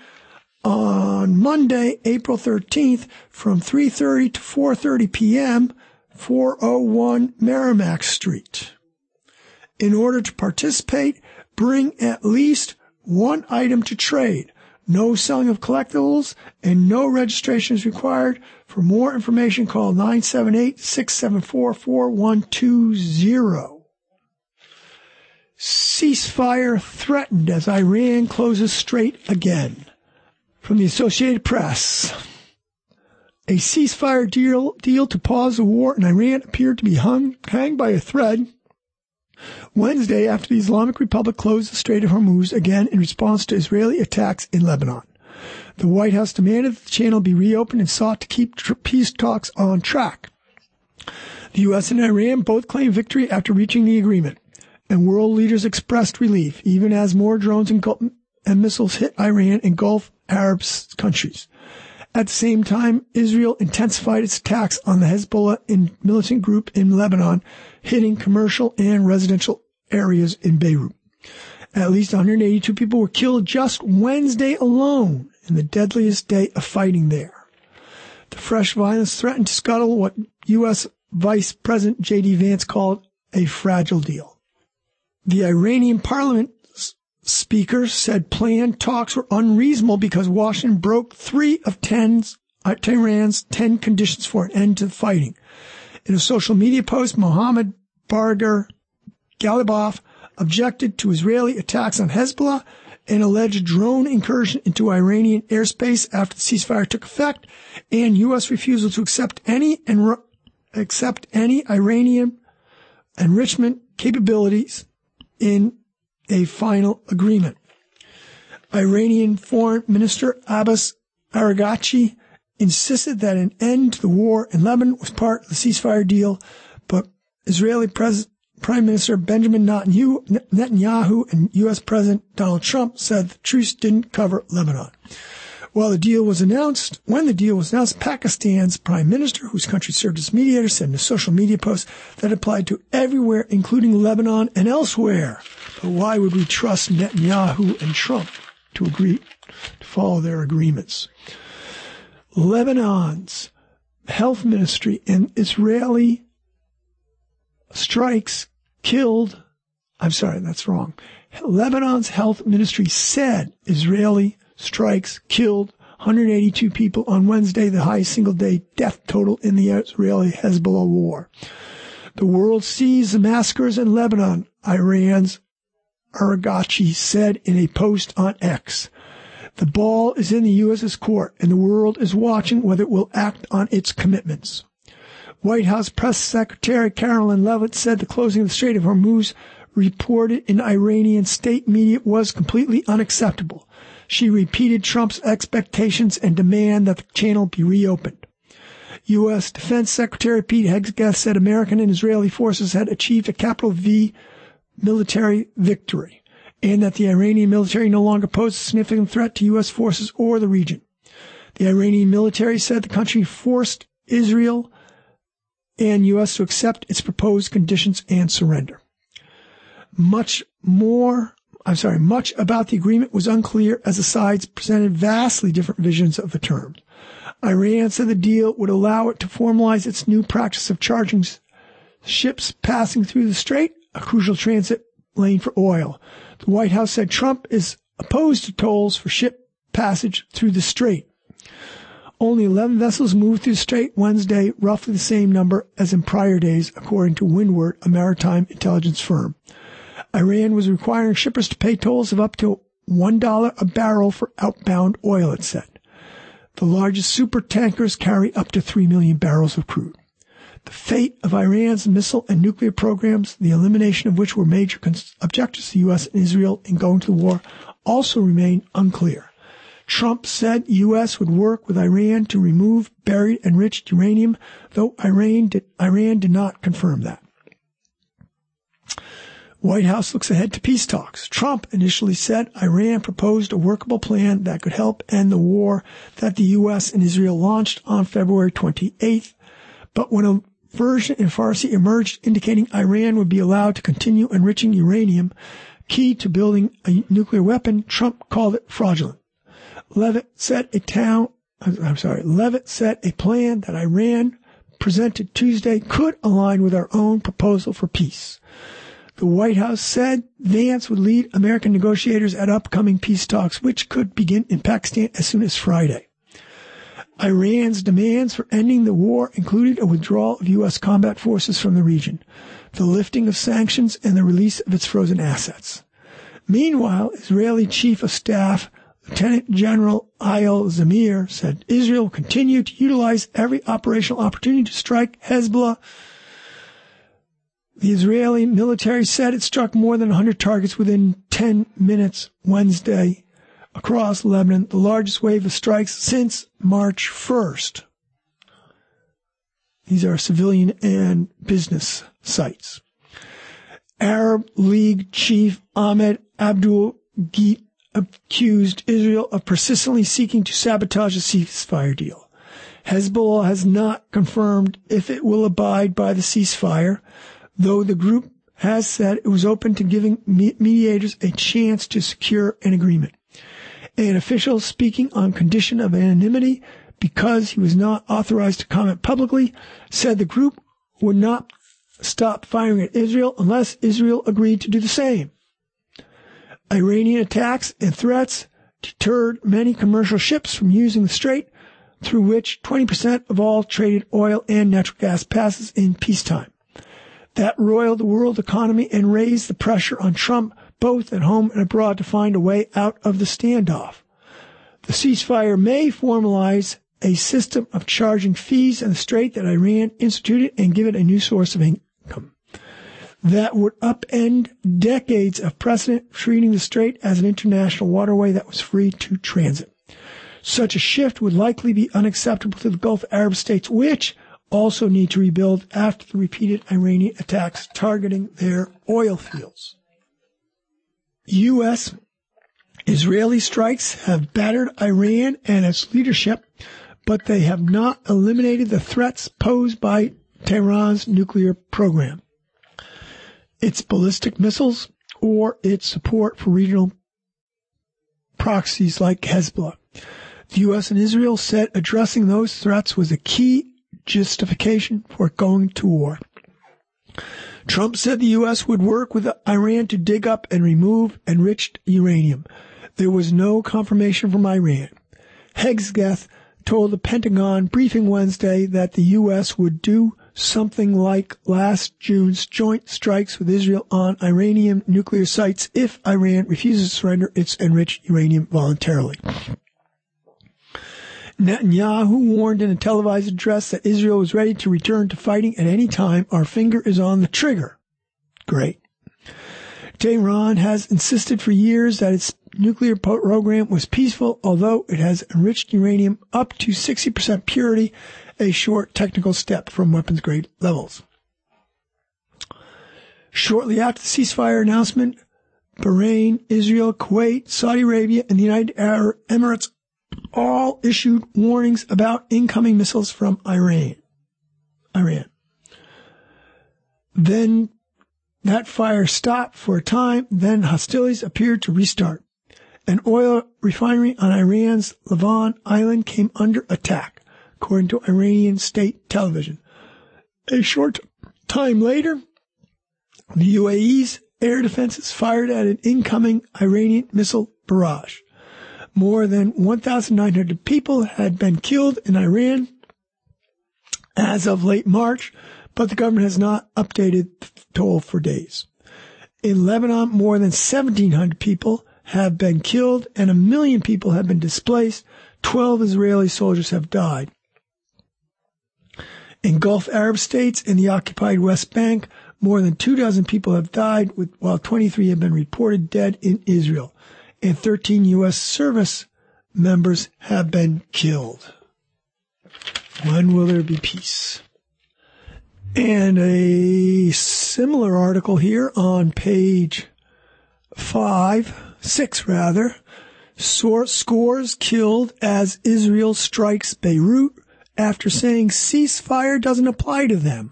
on Monday, April thirteenth from three thirty to four thirty p.m., four oh one Merrimack Street. In order to participate, bring at least one item to trade. No selling of collectibles and no registration is required. For more information, call nine seven eight, six seven four, four one two zero. Ceasefire threatened as Iran closes strait again. From the Associated Press. A ceasefire deal, deal to pause the war in Iran appeared to be hung, hanged by a thread Wednesday after the Islamic Republic closed the Strait of Hormuz again in response to Israeli attacks in Lebanon. The White House demanded that the channel be reopened and sought to keep tr- peace talks on track. The U S and Iran both claimed victory after reaching the agreement, and world leaders expressed relief, even as more drones and, Gulf- and missiles hit Iran and Gulf Arab countries. At the same time, Israel intensified its attacks on the Hezbollah militant group in Lebanon, hitting commercial and residential areas in Beirut. At least one hundred eighty-two people were killed just Wednesday alone in the deadliest day of fighting there. The fresh violence threatened to scuttle what U S Vice President J D Vance called a fragile deal. The Iranian parliament speaker said planned talks were unreasonable because Washington broke three of ten's, uh, Tehran's ten conditions for an end to the fighting. In a social media post, Mohammad Barger Ghalibaf objected to Israeli attacks on Hezbollah, an alleged drone incursion into Iranian airspace after the ceasefire took effect, and U S refusal to accept any enro- accept any Iranian enrichment capabilities in a final agreement. Iranian Foreign Minister Abbas Araghchi insisted that an end to the war in Lebanon was part of the ceasefire deal, but Israeli Pres- Prime Minister Benjamin Netanyahu and U S President Donald Trump said the truce didn't cover Lebanon. While the deal was announced, when the deal was announced, Pakistan's Prime Minister, whose country served as mediator, said in a social media post that applied to everywhere, including Lebanon and elsewhere. But why would we trust Netanyahu and Trump to agree to follow their agreements? Lebanon's health ministry and Israeli strikes killed, I'm sorry, that's wrong. Lebanon's health ministry said Israeli strikes killed one hundred eighty-two people on Wednesday, the highest single-day death total in the Israeli-Hezbollah war. The world sees the massacres in Lebanon, Iran's Araghchi said in a post on X. The ball is in the U S's court, and the world is watching whether it will act on its commitments. White House Press Secretary Carolyn Leavitt said the closing of the Strait of Hormuz, reported in Iranian state media, was completely unacceptable. She repeated Trump's expectations and demand that the channel be reopened. U S Defense Secretary Pete Hegseth said American and Israeli forces had achieved a capital V military victory, and that the Iranian military no longer posed a significant threat to U S forces or the region. The Iranian military said the country forced Israel and U S to accept its proposed conditions and surrender. Much more, I'm sorry, much about the agreement was unclear as the sides presented vastly different visions of the terms. Iran said the deal would allow it to formalize its new practice of charging ships passing through the strait, a crucial transit lane for oil. The White House said Trump is opposed to tolls for ship passage through the strait. Only eleven vessels moved through the strait Wednesday, roughly the same number as in prior days, according to Windward, a maritime intelligence firm. Iran was requiring shippers to pay tolls of up to one dollar a barrel for outbound oil, it said. The largest super tankers carry up to three million barrels of crude. The fate of Iran's missile and nuclear programs, the elimination of which were major cons- objectives to the U S and Israel in going to the war, also remain unclear. Trump said U S would work with Iran to remove buried enriched uranium, though Iran did, Iran did not confirm that. White House looks ahead to peace talks. Trump initially said Iran proposed a workable plan that could help end the war that the U S and Israel launched on February twenty-eighth. But when a version in Farsi emerged indicating Iran would be allowed to continue enriching uranium, key to building a nuclear weapon, Trump called it fraudulent. Leavitt said a town, I'm sorry, Leavitt said a plan that Iran presented Tuesday could align with our own proposal for peace. The White House said Vance would lead American negotiators at upcoming peace talks, which could begin in Pakistan as soon as Friday. Iran's demands for ending the war included a withdrawal of U S combat forces from the region, the lifting of sanctions, and the release of its frozen assets. Meanwhile, Israeli Chief of Staff Lieutenant General Eyal Zamir said Israel will continue to utilize every operational opportunity to strike Hezbollah. The Israeli military said it struck more than one hundred targets within ten minutes Wednesday across Lebanon, the largest wave of strikes since March first. These are civilian and business sites. Arab League Chief Ahmed Abdul accused Israel of persistently seeking to sabotage a ceasefire deal. Hezbollah has not confirmed if it will abide by the ceasefire, though the group has said it was open to giving mediators a chance to secure an agreement. An official speaking on condition of anonymity, because he was not authorized to comment publicly, said the group would not stop firing at Israel unless Israel agreed to do the same. Iranian attacks and threats deterred many commercial ships from using the strait, through which twenty percent of all traded oil and natural gas passes in peacetime. That roiled the world economy and raised the pressure on Trump, both at home and abroad, to find a way out of the standoff. The ceasefire may formalize a system of charging fees in the strait that Iran instituted and give it a new source of income. That would upend decades of precedent treating the strait as an international waterway that was free to transit. Such a shift would likely be unacceptable to the Gulf Arab states, which also need to rebuild after the repeated Iranian attacks targeting their oil fields. U S Israeli strikes have battered Iran and its leadership, but they have not eliminated the threats posed by Tehran's nuclear program, its ballistic missiles, or its support for regional proxies like Hezbollah. The U S and Israel said addressing those threats was a key justification for going to war. Trump said the U S would work with Iran to dig up and remove enriched uranium. There was no confirmation from Iran. Hegseth told the Pentagon briefing Wednesday that the U S would do something like last June's joint strikes with Israel on Iranian nuclear sites if Iran refuses to surrender its enriched uranium voluntarily. Netanyahu warned in a televised address that Israel was ready to return to fighting at any time. Our finger is on the trigger. Great. Tehran has insisted for years that its nuclear program was peaceful, although it has enriched uranium up to sixty percent purity, a short technical step from weapons-grade levels. Shortly after the ceasefire announcement, Bahrain, Israel, Kuwait, Saudi Arabia, and the United Arab Emirates all issued warnings about incoming missiles from Iran. Iran. Then that fire stopped for a time, then hostilities appeared to restart. An oil refinery on Iran's Lavon Island came under attack, according to Iranian state television. A short time later, the U A E's air defenses fired at an incoming Iranian missile barrage. More than one thousand nine hundred people had been killed in Iran as of late March, but the government has not updated the toll for days. In Lebanon, more than seventeen hundred people have been killed and a million people have been displaced. Twelve Israeli soldiers have died. In Gulf Arab states and the occupied West Bank, more than two dozen people have died, with, while twenty-three have been reported dead in Israel, and thirteen U S service members have been killed. When will there be peace? And a similar article here on page five, six rather, scores killed as Israel strikes Beirut after saying ceasefire doesn't apply to them.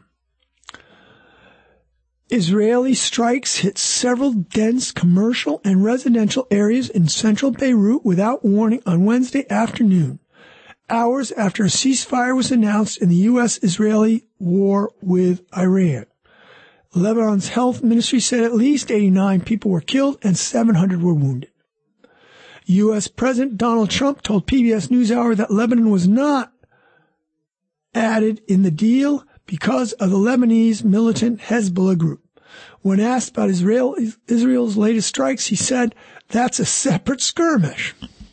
Israeli strikes hit several dense commercial and residential areas in central Beirut without warning on Wednesday afternoon, hours after a ceasefire was announced in the U S-Israeli war with Iran. Lebanon's health ministry said at least eighty-nine people were killed and seven hundred were wounded. U S President Donald Trump told P B S NewsHour that Lebanon was not added in the deal because of the Lebanese militant Hezbollah group. When asked about Israel, Israel's latest strikes, he said, that's a separate skirmish.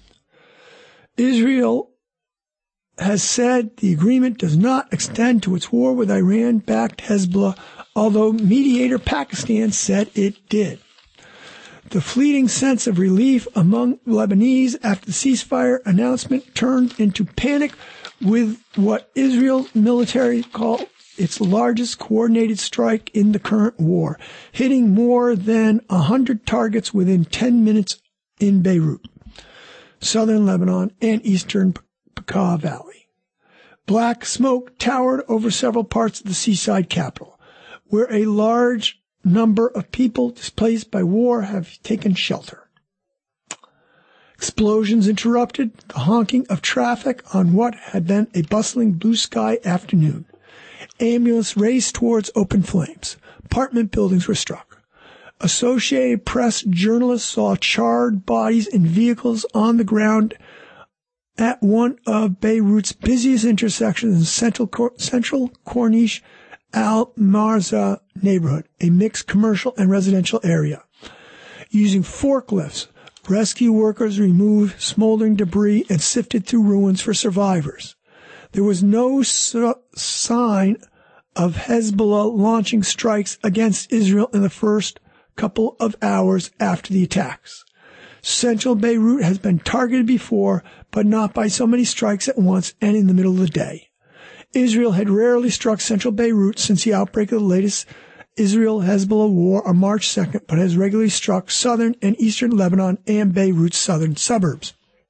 Israel has said the agreement does not extend to its war with Iran-backed Hezbollah, although mediator Pakistan said it did. The fleeting sense of relief among Lebanese after the ceasefire announcement turned into panic with what Israel's military called its largest coordinated strike in the current war, hitting more than one hundred targets within ten minutes in Beirut, southern Lebanon, and eastern Bekaa Valley. Black smoke towered over several parts of the seaside capital, where a large number of people displaced by war have taken shelter. Explosions interrupted the honking of traffic on what had been a bustling blue sky afternoon. Ambulance raced towards open flames. Apartment buildings were struck. Associated Press journalists saw charred bodies in vehicles on the ground at one of Beirut's busiest intersections in central, central Corniche Al Marza neighborhood, a mixed commercial and residential area. Using forklifts, rescue workers removed smoldering debris and sifted through ruins for survivors. There was no su- sign of Hezbollah launching strikes against Israel in the first couple of hours after the attacks. Central Beirut has been targeted before, but not by so many strikes at once and in the middle of the day. Israel had rarely struck central Beirut since the outbreak of the latest Israel-Hezbollah war on March second, but has regularly struck southern and eastern Lebanon and Beirut's southern suburbs.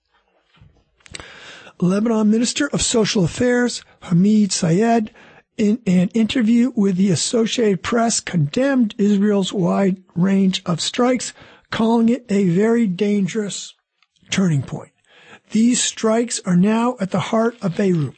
Lebanon Minister of Social Affairs, Hamid Sayed, in an interview with the Associated Press, condemned Israel's wide range of strikes, calling it a very dangerous turning point. These strikes are now at the heart of Beirut.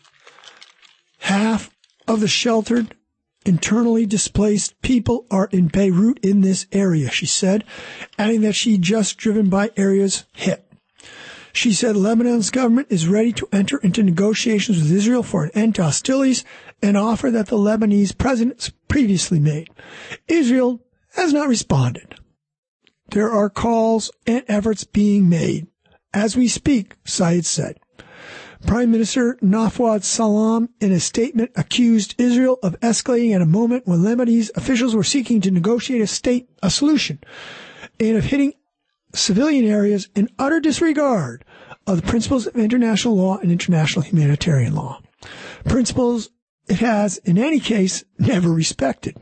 Half of the sheltered, internally displaced people are in Beirut in this area, she said, adding that she'd just driven by areas hit. She said Lebanon's government is ready to enter into negotiations with Israel for an end to hostilities, an offer that the Lebanese president previously made. Israel has not responded. There are calls and efforts being made. As we speak, Sayed said. Prime Minister Nawaf Salam, in a statement, accused Israel of escalating at a moment when Lebanese officials were seeking to negotiate a state a solution and of hitting civilian areas in utter disregard of the principles of international law and international humanitarian law. Principles it has, in any case, never respected.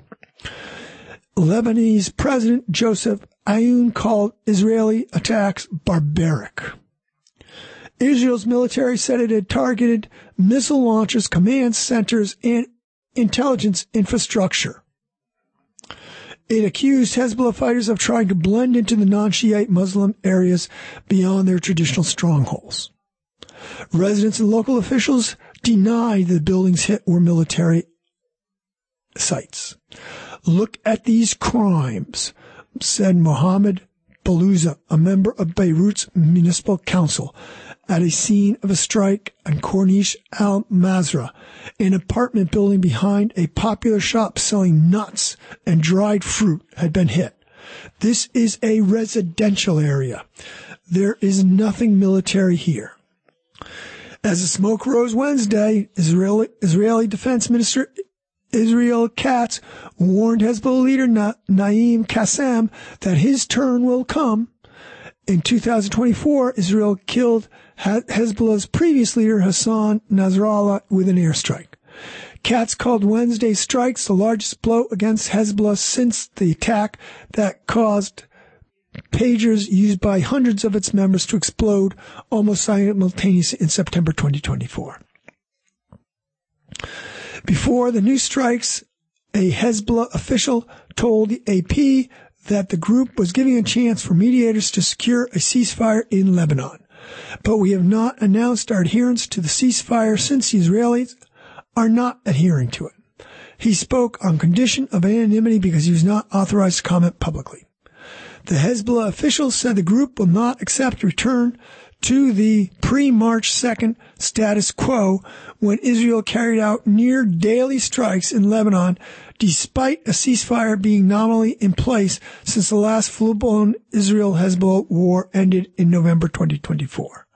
Lebanese President Joseph Aoun called Israeli attacks barbaric. Israel's military said it had targeted missile launchers, command centers, and intelligence infrastructure. It accused Hezbollah fighters of trying to blend into the non-Shiite Muslim areas beyond their traditional strongholds. Residents and local officials denied the buildings hit were military sites. Look at these crimes, said Mohammed Balouza, a member of Beirut's municipal council, at a scene of a strike on Corniche Al Mazra, an apartment building behind a popular shop selling nuts and dried fruit had been hit. This is a residential area. There is nothing military here. As the smoke rose Wednesday, Israeli, Israeli Defense Minister Israel Katz warned Hezbollah leader Na- Naim Qassem that his turn will come. In two thousand twenty-four, Israel killed Hezbollah's previous leader, Hassan Nasrallah, with an airstrike. Katz called Wednesday's strikes the largest blow against Hezbollah since the attack that caused pagers used by hundreds of its members to explode almost simultaneously in September twenty twenty-four. Before the new strikes, a Hezbollah official told the A P that the group was giving a chance for mediators to secure a ceasefire in Lebanon. But we have not announced our adherence to the ceasefire since the Israelis are not adhering to it. He spoke on condition of anonymity because he was not authorized to comment publicly. The Hezbollah officials said the group will not accept return to the pre-March second status quo when Israel carried out near daily strikes in Lebanon, despite a ceasefire being nominally in place since the last full-blown Israel-Hezbollah war ended in November twenty twenty-four.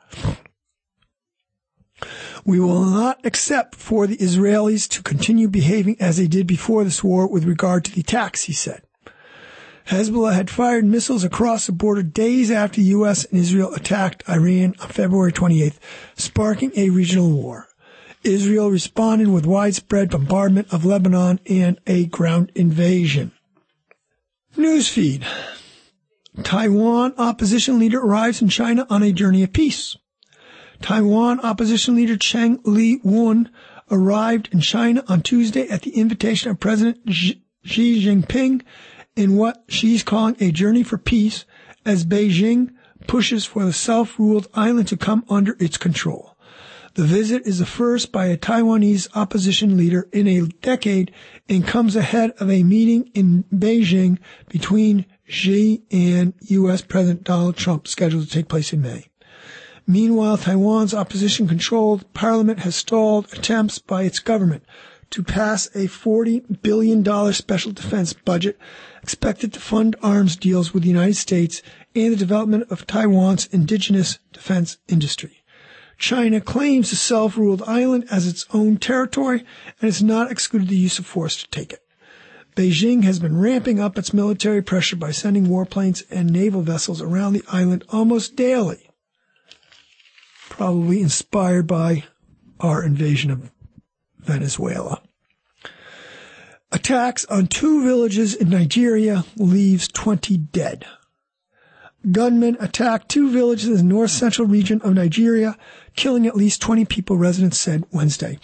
We will not accept for the Israelis to continue behaving as they did before this war with regard to the attacks, he said. Hezbollah had fired missiles across the border days after the U S and Israel attacked Iran on February twenty-eighth, sparking a regional war. Israel responded with widespread bombardment of Lebanon and a ground invasion. Newsfeed. Taiwan opposition leader arrives in China on a journey of peace. Taiwan opposition leader Cheng Li-won arrived in China on Tuesday at the invitation of President Xi Jinping in what she's calling a journey for peace as Beijing pushes for the self-ruled island to come under its control. The visit is the first by a Taiwanese opposition leader in a decade and comes ahead of a meeting in Beijing between Xi and U S President Donald Trump scheduled to take place in May. Meanwhile, Taiwan's opposition-controlled parliament has stalled attempts by its government to pass a forty billion dollars special defense budget expected to fund arms deals with the United States and the development of Taiwan's indigenous defense industry. China claims the self-ruled island as its own territory and has not excluded the use of force to take it. Beijing has been ramping up its military pressure by sending warplanes and naval vessels around the island almost daily, probably inspired by our invasion of Venezuela. Attacks on two villages in Nigeria leaves twenty dead. Gunmen attacked two villages in the north-central region of Nigeria, killing at least twenty people, residents said Wednesday.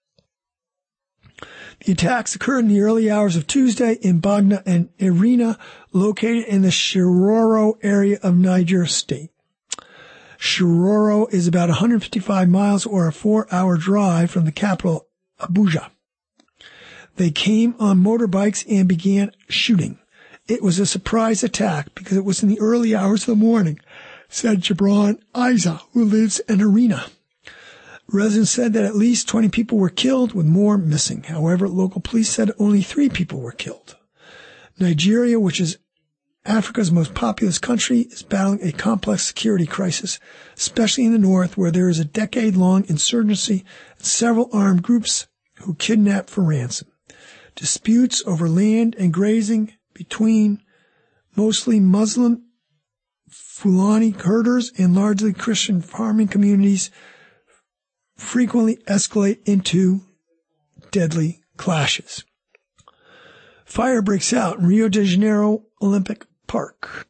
The attacks occurred in the early hours of Tuesday in Bagna and Irina, located in the Shiroro area of Niger State. Shiroro is about one hundred fifty-five miles or a four-hour drive from the capital, Abuja. They came on motorbikes and began shooting. It was a surprise attack because it was in the early hours of the morning, said Jabran Isa, who lives in Irina. Residents said that at least twenty people were killed, with more missing. However, local police said only three people were killed. Nigeria, which is Africa's most populous country, is battling a complex security crisis, especially in the north, where there is a decade-long insurgency and several armed groups who kidnap for ransom. Disputes over land and grazing between mostly Muslim Fulani herders and largely Christian farming communities frequently escalate into deadly clashes. Fire breaks out in Rio de Janeiro Olympic Park.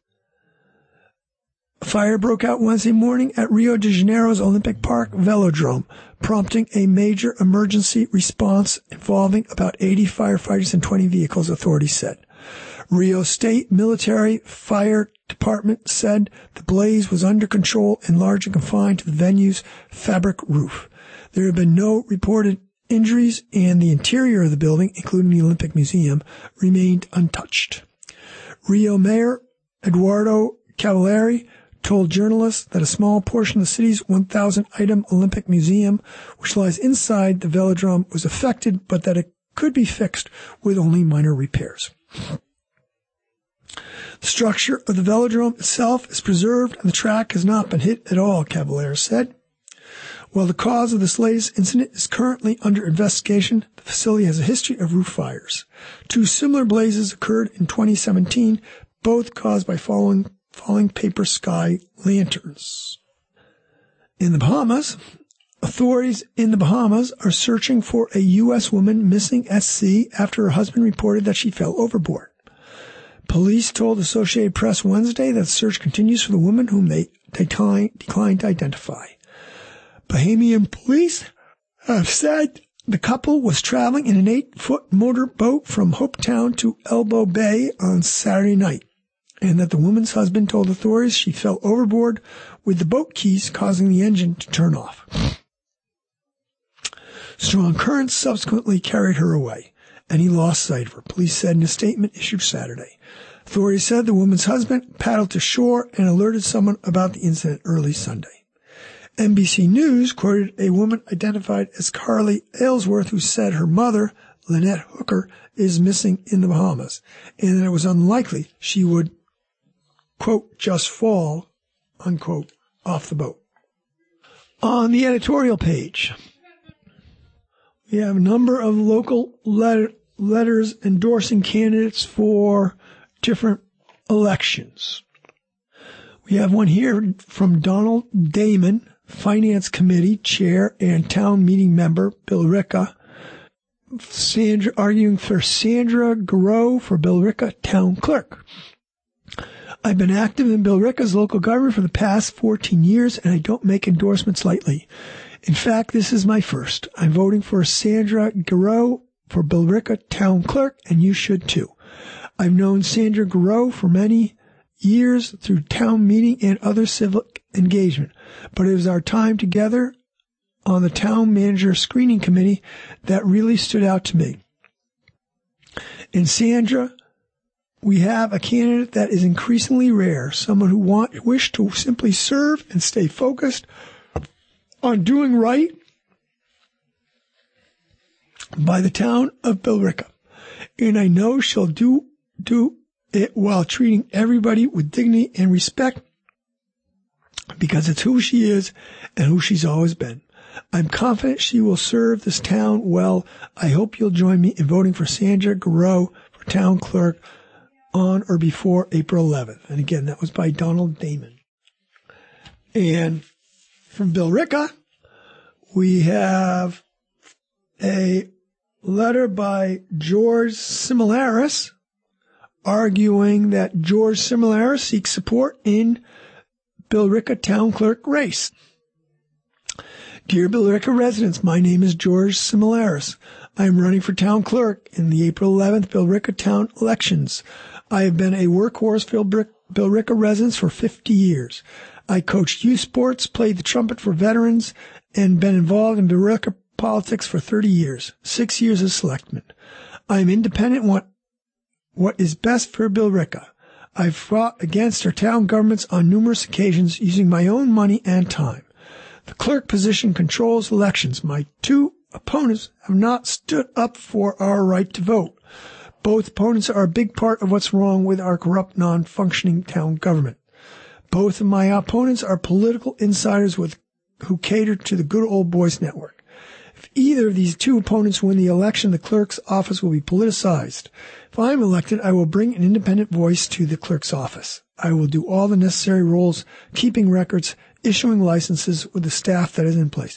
A fire broke out Wednesday morning at Rio de Janeiro's Olympic Park Velodrome, prompting a major emergency response involving about eighty firefighters and twenty vehicles, authorities said. Rio State Military Fire Department said the blaze was under control and largely confined to the venue's fabric roof. There have been no reported injuries, and the interior of the building, including the Olympic Museum, remained untouched. Rio Mayor Eduardo Cavalieri told journalists that a small portion of the city's one thousand item Olympic Museum, which lies inside the velodrome, was affected, but that it could be fixed with only minor repairs. The structure of the velodrome itself is preserved and the track has not been hit at all, Cavalieri said. While the cause of this latest incident is currently under investigation, the facility has a history of roof fires. Two similar blazes occurred in twenty seventeen, both caused by falling, falling paper sky lanterns. In the Bahamas, authorities in the Bahamas are searching for a U S woman missing at sea after her husband reported that she fell overboard. Police told Associated Press Wednesday that the search continues for the woman whom they declined to identify. Bahamian police have said the couple was traveling in an eight-foot motorboat from Hopetown to Elbow Bay on Saturday night, and that the woman's husband told authorities she fell overboard with the boat keys causing the engine to turn off. Strong currents subsequently carried her away, and he lost sight of her, police said in a statement issued Saturday. Authorities said the woman's husband paddled to shore and alerted someone about the incident early Sunday. N B C News quoted a woman identified as Carly Aylesworth who said her mother, Lynette Hooker, is missing in the Bahamas, and that it was unlikely she would, quote, just fall, unquote, off the boat. On the editorial page, we have a number of local letter, letters endorsing candidates for different elections. We have one here from Donald Damon, Finance Committee Chair and Town Meeting Member, Billerica, Sandra, arguing for Sandra Garreau for Billerica Town Clerk. I've been active in Billerica's local government for the past fourteen years, and I don't make endorsements lightly. In fact, this is my first. I'm voting for Sandra Garreau for Billerica Town Clerk, and you should too. I've known Sandra Garreau for many years through town meeting and other civic engagement, but it was our time together on the town manager screening committee that really stood out to me. In Sandra, we have a candidate that is increasingly rare, someone who want, wish to simply serve and stay focused on doing right by the town of Billerica. And I know she'll do, do it while treating everybody with dignity and respect, because it's who she is and who she's always been. I'm confident she will serve this town well. I hope you'll join me in voting for Sandra Garreau for town clerk on or before April eleventh. And again, that was by Donald Damon. And from Billerica, we have a letter by George Similaris arguing that George Similaris seeks support in Billerica town clerk race. Dear Billerica residents, my name is George Similaris. I am running for town clerk in the April eleventh Billerica town elections. I have been a workhorse for Billerica residents for fifty years. I coached youth sports, played the trumpet for veterans, and been involved in Billerica politics for thirty years, six years as selectman. I am independent in what, what is best for Billerica. I've fought against our town governments on numerous occasions using my own money and time. The clerk position controls elections. My two opponents have not stood up for our right to vote. Both opponents are a big part of what's wrong with our corrupt, non-functioning town government. Both of my opponents are political insiders with who cater to the good old boys network. If either of these two opponents win the election, the clerk's office will be politicized. If I am elected, I will bring an independent voice to the clerk's office. I will do all the necessary roles, keeping records, issuing licenses with the staff that is in place.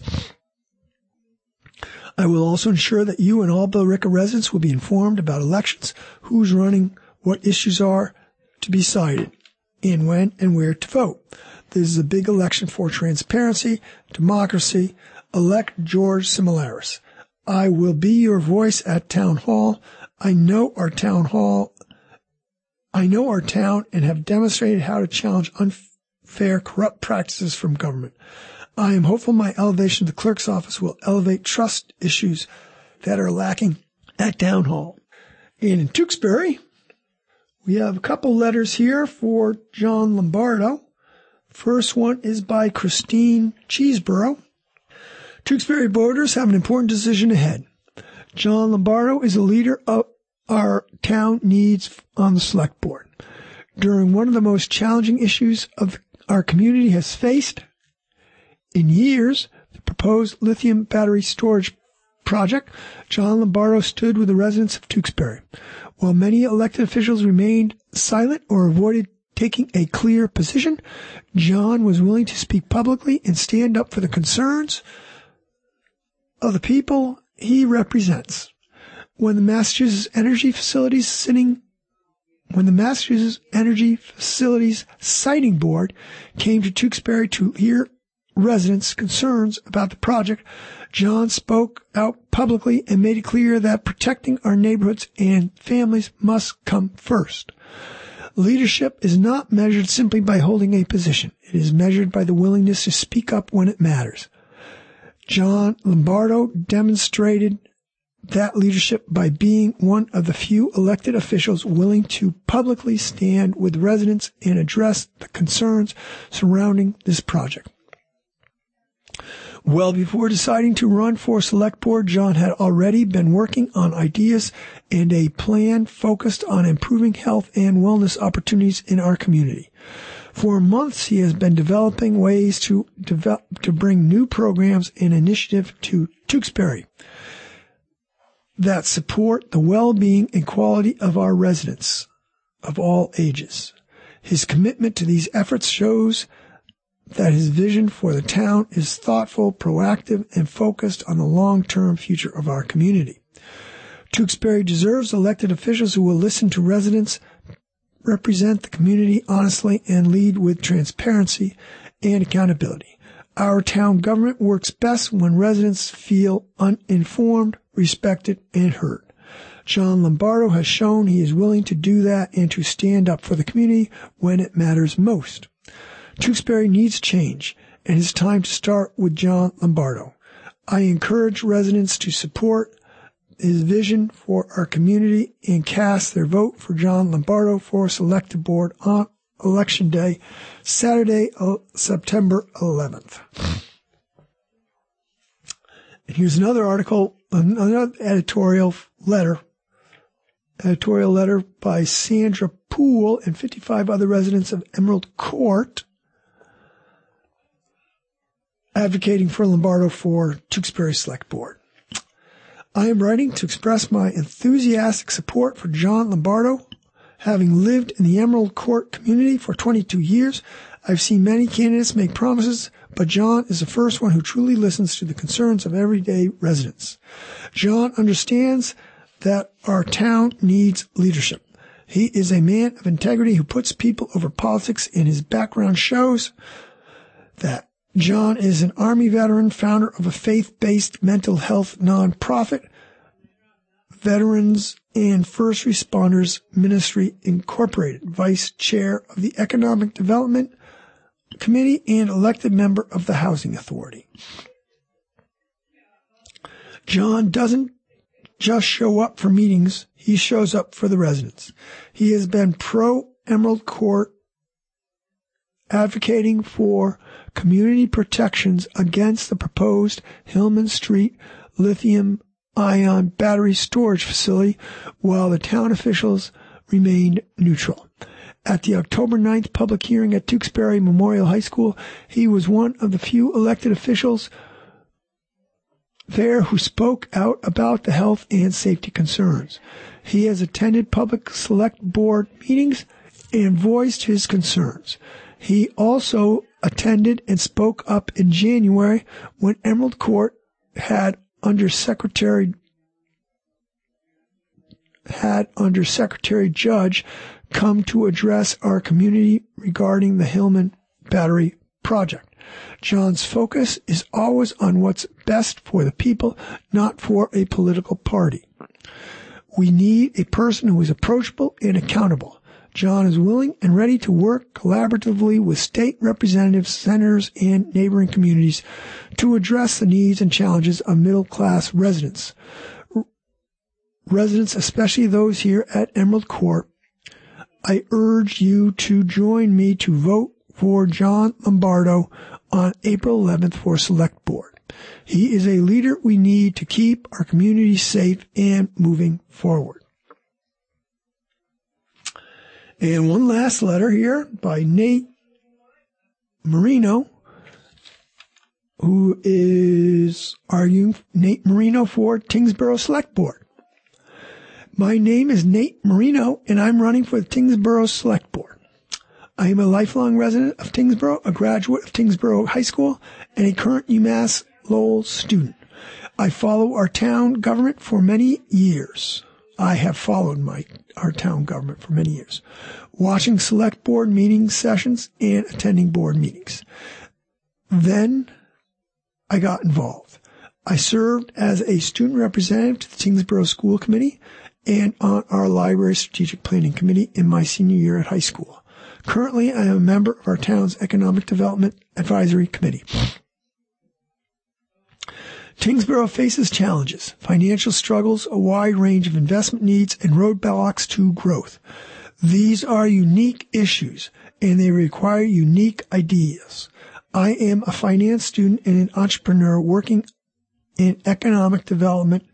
I will also ensure that you and all Billerica residents will be informed about elections, who's running, what issues are to be decided, and when and where to vote. This is a big election for transparency, democracy. Elect George Similaris. I will be your voice at town hall. I know our town hall. I know our town and have demonstrated how to challenge unfair, corrupt practices from government. I am hopeful my elevation to the clerk's office will elevate trust issues that are lacking at town hall. And in Tewksbury, we have a couple letters here for John Lombardo. First one is by Christine Cheeseborough. Tewksbury voters have an important decision ahead. John Lombardo is a leader of our town needs on the select board. During one of the most challenging issues of our community has faced in years, the proposed lithium battery storage project, John Lombardo stood with the residents of Tewksbury. While many elected officials remained silent or avoided taking a clear position, John was willing to speak publicly and stand up for the concerns of the people he represents. When the Massachusetts Energy Facilities sitting, when the Massachusetts Energy Facilities Siting Board came to Tewksbury to hear residents' concerns about the project, John spoke out publicly and made it clear that protecting our neighborhoods and families must come first. Leadership is not measured simply by holding a position. It is measured by the willingness to speak up when it matters. John Lombardo demonstrated that leadership by being one of the few elected officials willing to publicly stand with residents and address the concerns surrounding this project. Well before deciding to run for select board, John had already been working on ideas and a plan focused on improving health and wellness opportunities in our community. For months, he has been developing ways to develop, to bring new programs and initiatives to Tewksbury that support the well-being and quality of our residents of all ages. His commitment to these efforts shows that his vision for the town is thoughtful, proactive, and focused on the long-term future of our community. Tewksbury deserves elected officials who will listen to residents, represent the community honestly and lead with transparency and accountability. Our town government works best when residents feel uninformed, respected, and heard. John Lombardo has shown he is willing to do that and to stand up for the community when it matters most. Tewksbury needs change, and it's time to start with John Lombardo. I encourage residents to support his vision for our community and cast their vote for John Lombardo for Select Board on Election Day, Saturday, September eleventh. And here's another article, another editorial letter, editorial letter by Sandra Poole and fifty-five other residents of Emerald Court, advocating for Lombardo for Tewksbury Select Board. I am writing to express my enthusiastic support for John Lombardo. Having lived in the Emerald Court community for twenty-two years, I've seen many candidates make promises, but John is the first one who truly listens to the concerns of everyday residents. John understands that our town needs leadership. He is a man of integrity who puts people over politics, and his background shows that. John is an Army veteran, founder of a faith-based mental health nonprofit, Veterans and First Responders Ministry Incorporated, vice chair of the Economic Development Committee, and elected member of the Housing Authority. John doesn't just show up for meetings, he shows up for the residents. He has been pro-Emerald Court, advocating for community protections against the proposed Hillman Street lithium-ion battery storage facility, while the town officials remained neutral. At the October ninth public hearing at Tewksbury Memorial High School, he was one of the few elected officials there who spoke out about the health and safety concerns. He has attended public select board meetings and voiced his concerns. He also attended and spoke up in January when Emerald Court had under Secretary had under Secretary Judge come to address our community regarding the Hillman Battery project. John's focus is always on what's best for the people, not for a political party. We need a person who is approachable and accountable. John is willing and ready to work collaboratively with state representatives, senators, and neighboring communities to address the needs and challenges of middle-class residents. R- residents, especially those here at Emerald Court, I urge you to join me to vote for John Lombardo on April eleventh for Select Board. He is a leader we need to keep our community safe and moving forward. And one last letter here by Nate Marino, who is arguing Nate Marino for Tyngsboro Select Board. My name is Nate Marino, and I'm running for the Tyngsboro Select Board. I am a lifelong resident of Tyngsboro, a graduate of Tyngsboro High School, and a current UMass Lowell student. I follow our town government for many years. I have followed my our town government for many years, watching select board meeting sessions and attending board meetings. Then I got involved. I served as a student representative to the Tyngsboro School Committee and on our library strategic planning committee in my senior year at high school. Currently, I am a member of our town's Economic Development Advisory Committee. Tyngsboro faces challenges, financial struggles, a wide range of investment needs, and roadblocks to growth. These are unique issues, and they require unique ideas. I am a finance student and an entrepreneur working in economic development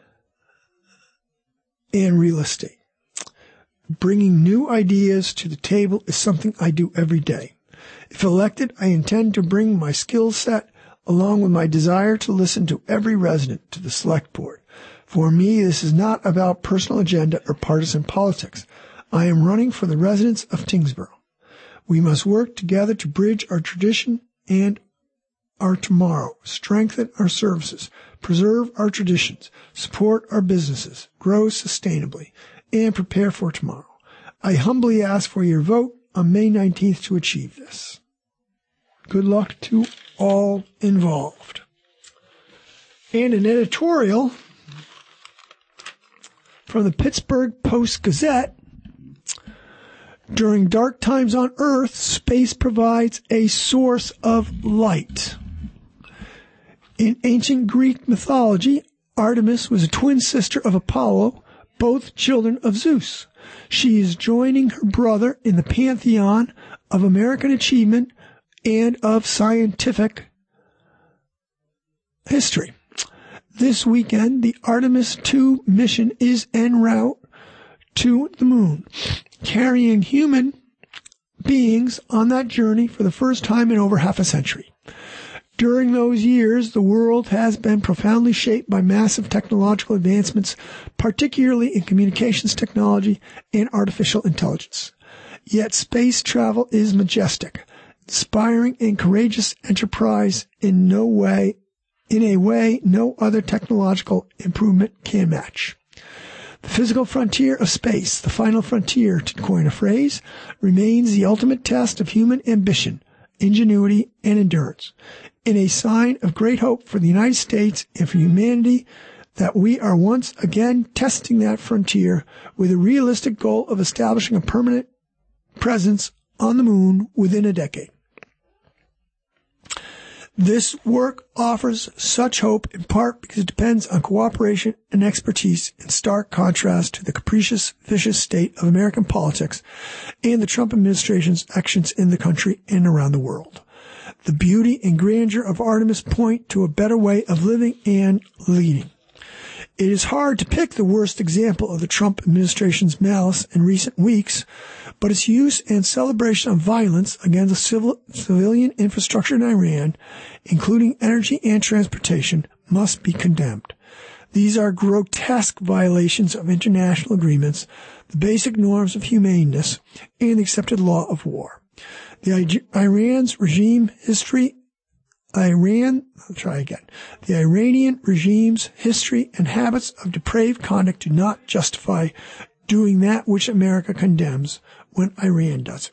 and real estate. Bringing new ideas to the table is something I do every day. If elected, I intend to bring my skill set along with my desire to listen to every resident to the select board. For me, this is not about personal agenda or partisan politics. I am running for the residents of Tyngsboro. We must work together to bridge our tradition and our tomorrow, strengthen our services, preserve our traditions, support our businesses, grow sustainably, and prepare for tomorrow. I humbly ask for your vote on May nineteenth to achieve this. Good luck to all involved. And an editorial from the Pittsburgh Post-Gazette. During dark times on Earth, space provides a source of light. In ancient Greek mythology, Artemis was a twin sister of Apollo, both children of Zeus. She is joining her brother in the pantheon of American achievement and of scientific history. This weekend, the Artemis two mission is en route to the moon, carrying human beings on that journey for the first time in over half a century. During those years, the world has been profoundly shaped by massive technological advancements, particularly in communications technology and artificial intelligence. Yet space travel is majestic, inspiring and courageous enterprise in no way, in a way no other technological improvement can match. The physical frontier of space, the final frontier, to coin a phrase, remains the ultimate test of human ambition, ingenuity, and endurance. In a sign of great hope for the United States and for humanity that we are once again testing that frontier with a realistic goal of establishing a permanent presence on the moon within a decade. This work offers such hope in part because it depends on cooperation and expertise, in stark contrast to the capricious, vicious state of American politics and the Trump administration's actions in the country and around the world. The beauty and grandeur of Artemis point to a better way of living and leading. It is hard to pick the worst example of the Trump administration's malice in recent weeks, but its use and celebration of violence against civil, civilian infrastructure in Iran, including energy and transportation, must be condemned. These are grotesque violations of international agreements, the basic norms of humaneness, and the accepted law of war. The Iran's regime history, Iran, I'll try again. The Iranian regime's history and habits of depraved conduct do not justify doing that which America condemns when Iran does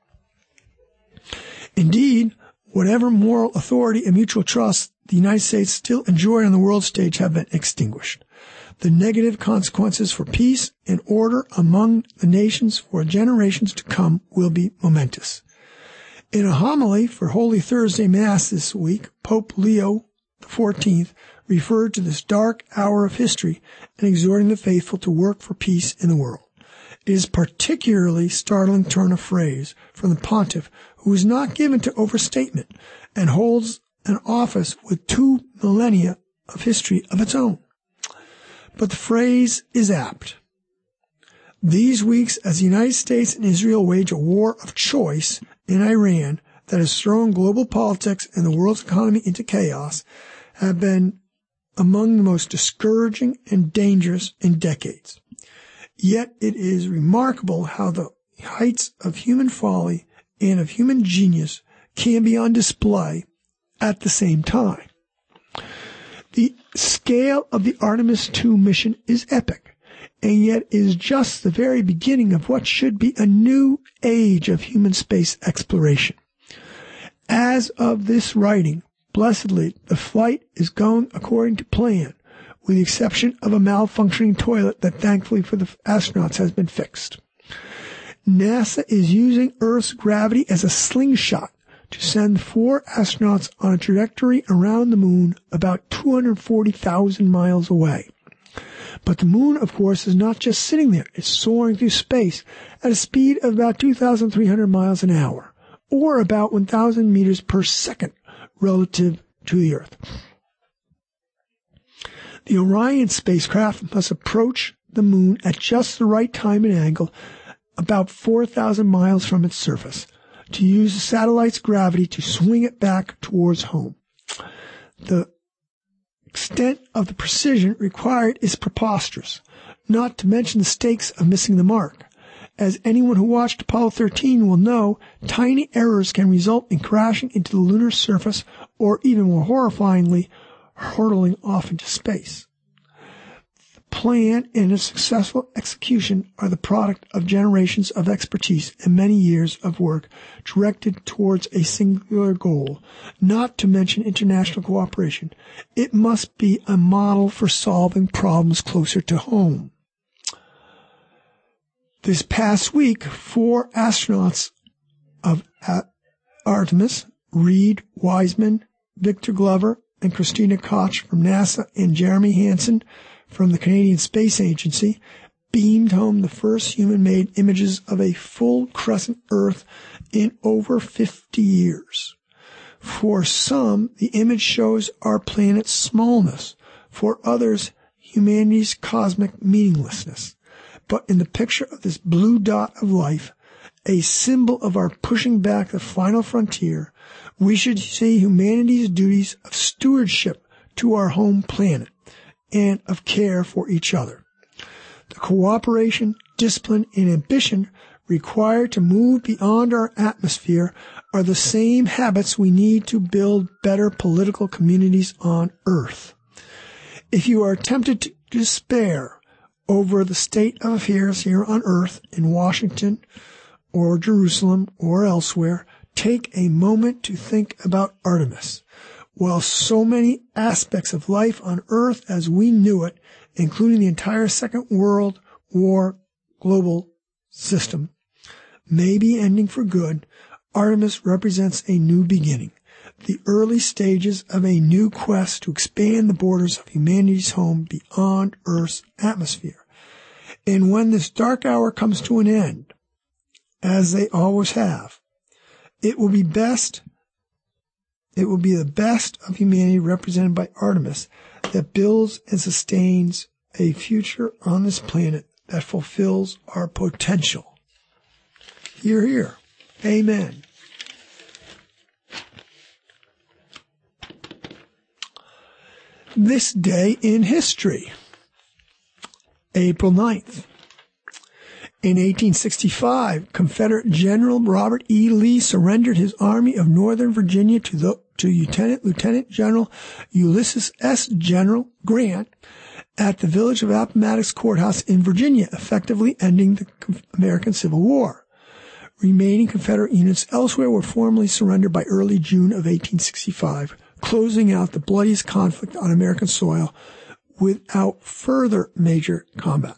it. Indeed, whatever moral authority and mutual trust the United States still enjoy on the world stage have been extinguished. The negative consequences for peace and order among the nations for generations to come will be momentous. In a homily for Holy Thursday Mass this week, Pope Leo the fourteenth referred to this dark hour of history and exhorting the faithful to work for peace in the world. It is a particularly startling turn of phrase from the pontiff, who is not given to overstatement and holds an office with two millennia of history of its own. But the phrase is apt. These weeks, as the United States and Israel wage a war of choice in Iran that has thrown global politics and the world's economy into chaos, have been among the most discouraging and dangerous in decades. Yet it is remarkable how the heights of human folly and of human genius can be on display at the same time. The scale of the Artemis two mission is epic, and yet is just the very beginning of what should be a new age of human space exploration. As of this writing, blessedly, the flight is going according to plan, with the exception of a malfunctioning toilet that thankfully for the astronauts has been fixed. NASA is using Earth's gravity as a slingshot to send four astronauts on a trajectory around the moon about two hundred forty thousand miles away. But the moon, of course, is not just sitting there. It's soaring through space at a speed of about two thousand three hundred miles an hour, or about one thousand meters per second relative to the Earth. The Orion spacecraft must approach the moon at just the right time and angle, about four thousand miles from its surface, to use the satellite's gravity to swing it back towards home. The extent of the precision required is preposterous, not to mention the stakes of missing the mark. As anyone who watched Apollo thirteen will know, tiny errors can result in crashing into the lunar surface or, even more horrifyingly, hurtling off into space. The plan and its successful execution are the product of generations of expertise and many years of work directed towards a singular goal, not to mention international cooperation. It must be a model for solving problems closer to home. This past week, four astronauts of Artemis, Reed Wiseman, Victor Glover, and Christina Koch from NASA, and Jeremy Hansen from the Canadian Space Agency, beamed home the first human-made images of a full crescent Earth in over fifty years. For some, the image shows our planet's smallness. For others, humanity's cosmic meaninglessness. But in the picture of this blue dot of life, a symbol of our pushing back the final frontier, we should see humanity's duties of stewardship to our home planet and of care for each other. The cooperation, discipline, and ambition required to move beyond our atmosphere are the same habits we need to build better political communities on Earth. If you are tempted to despair over the state of affairs here on Earth, in Washington or Jerusalem or elsewhere, take a moment to think about Artemis. While so many aspects of life on Earth as we knew it, including the entire Second World War global system, may be ending for good, Artemis represents a new beginning, the early stages of a new quest to expand the borders of humanity's home beyond Earth's atmosphere. And when this dark hour comes to an end, as they always have, it will be best, it will be the best of humanity represented by Artemis that builds and sustains a future on this planet that fulfills our potential. Hear, hear. Amen. This day in history. April ninth. In eighteen sixty-five, Confederate General Robert E. Lee surrendered his Army of Northern Virginia to the to Lieutenant Lieutenant General Ulysses S. General Grant at the village of Appomattox Courthouse in Virginia, effectively ending the American Civil War. Remaining Confederate units elsewhere were formally surrendered by early June of eighteen sixty-five, closing out the bloodiest conflict on American soil without further major combat.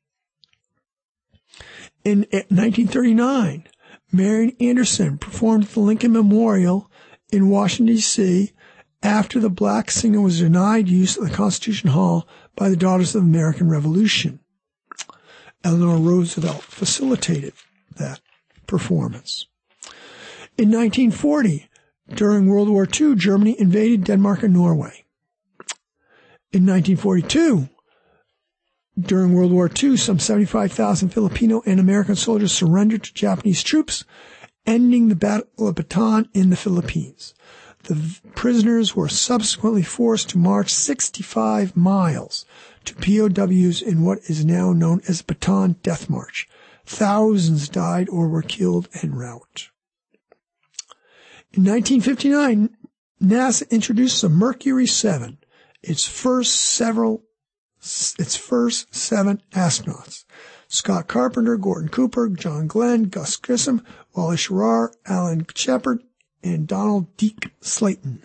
In nineteen thirty-nine, Marian Anderson performed at the Lincoln Memorial in Washington, D C after the black singer was denied use of the Constitution Hall by the Daughters of the American Revolution. Eleanor Roosevelt facilitated that performance. In nineteen forty, during World War Two, Germany invaded Denmark and Norway. In nineteen forty-two, during World War Two, some seventy-five thousand Filipino and American soldiers surrendered to Japanese troops, ending the Battle of Bataan in the Philippines. The prisoners were subsequently forced to march sixty-five miles to P O Ws in what is now known as Bataan Death March. Thousands died or were killed en route. In nineteen fifty-nine, NASA introduced the Mercury seven, its first several, its first seven astronauts. Scott Carpenter, Gordon Cooper, John Glenn, Gus Grissom, Wally Schirra, Alan Shepard, and Donald Deke Slayton.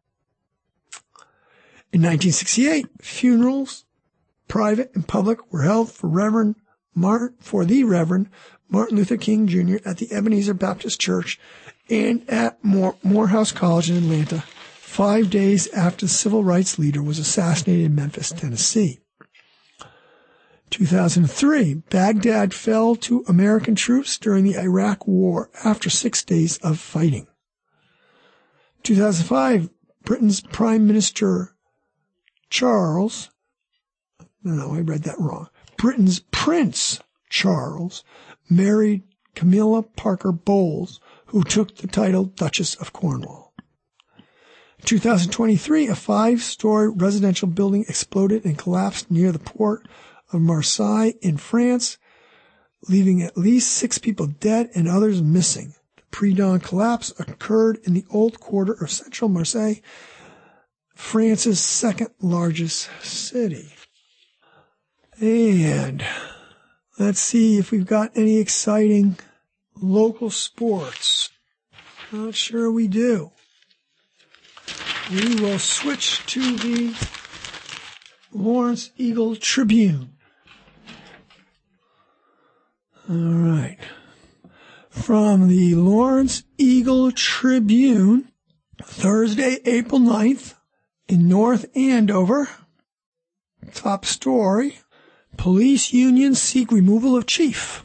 In nineteen sixty-eight, funerals, private and public, were held for Reverend Martin, for the Reverend Martin Luther King Junior at the Ebenezer Baptist Church and at Moore, Morehouse College in Atlanta, five days after the civil rights leader was assassinated in Memphis, Tennessee. two thousand three, Baghdad fell to American troops during the Iraq War after six days of fighting. two thousand five, Britain's Prime Minister Charles, no, no, I read that wrong. Britain's Prince Charles married Camilla Parker Bowles, who took the title Duchess of Cornwall. In two thousand twenty-three, a five-story residential building exploded and collapsed near the port of Marseille in France, leaving at least six people dead and others missing. The pre-dawn collapse occurred in the old quarter of central Marseille, France's second largest city. And let's see if we've got any exciting local sports. Not sure we do. We will switch to the Lawrence Eagle Tribune. All right. From the Lawrence Eagle Tribune, Thursday, April ninth, in North Andover. Top story, police unions seek removal of chief.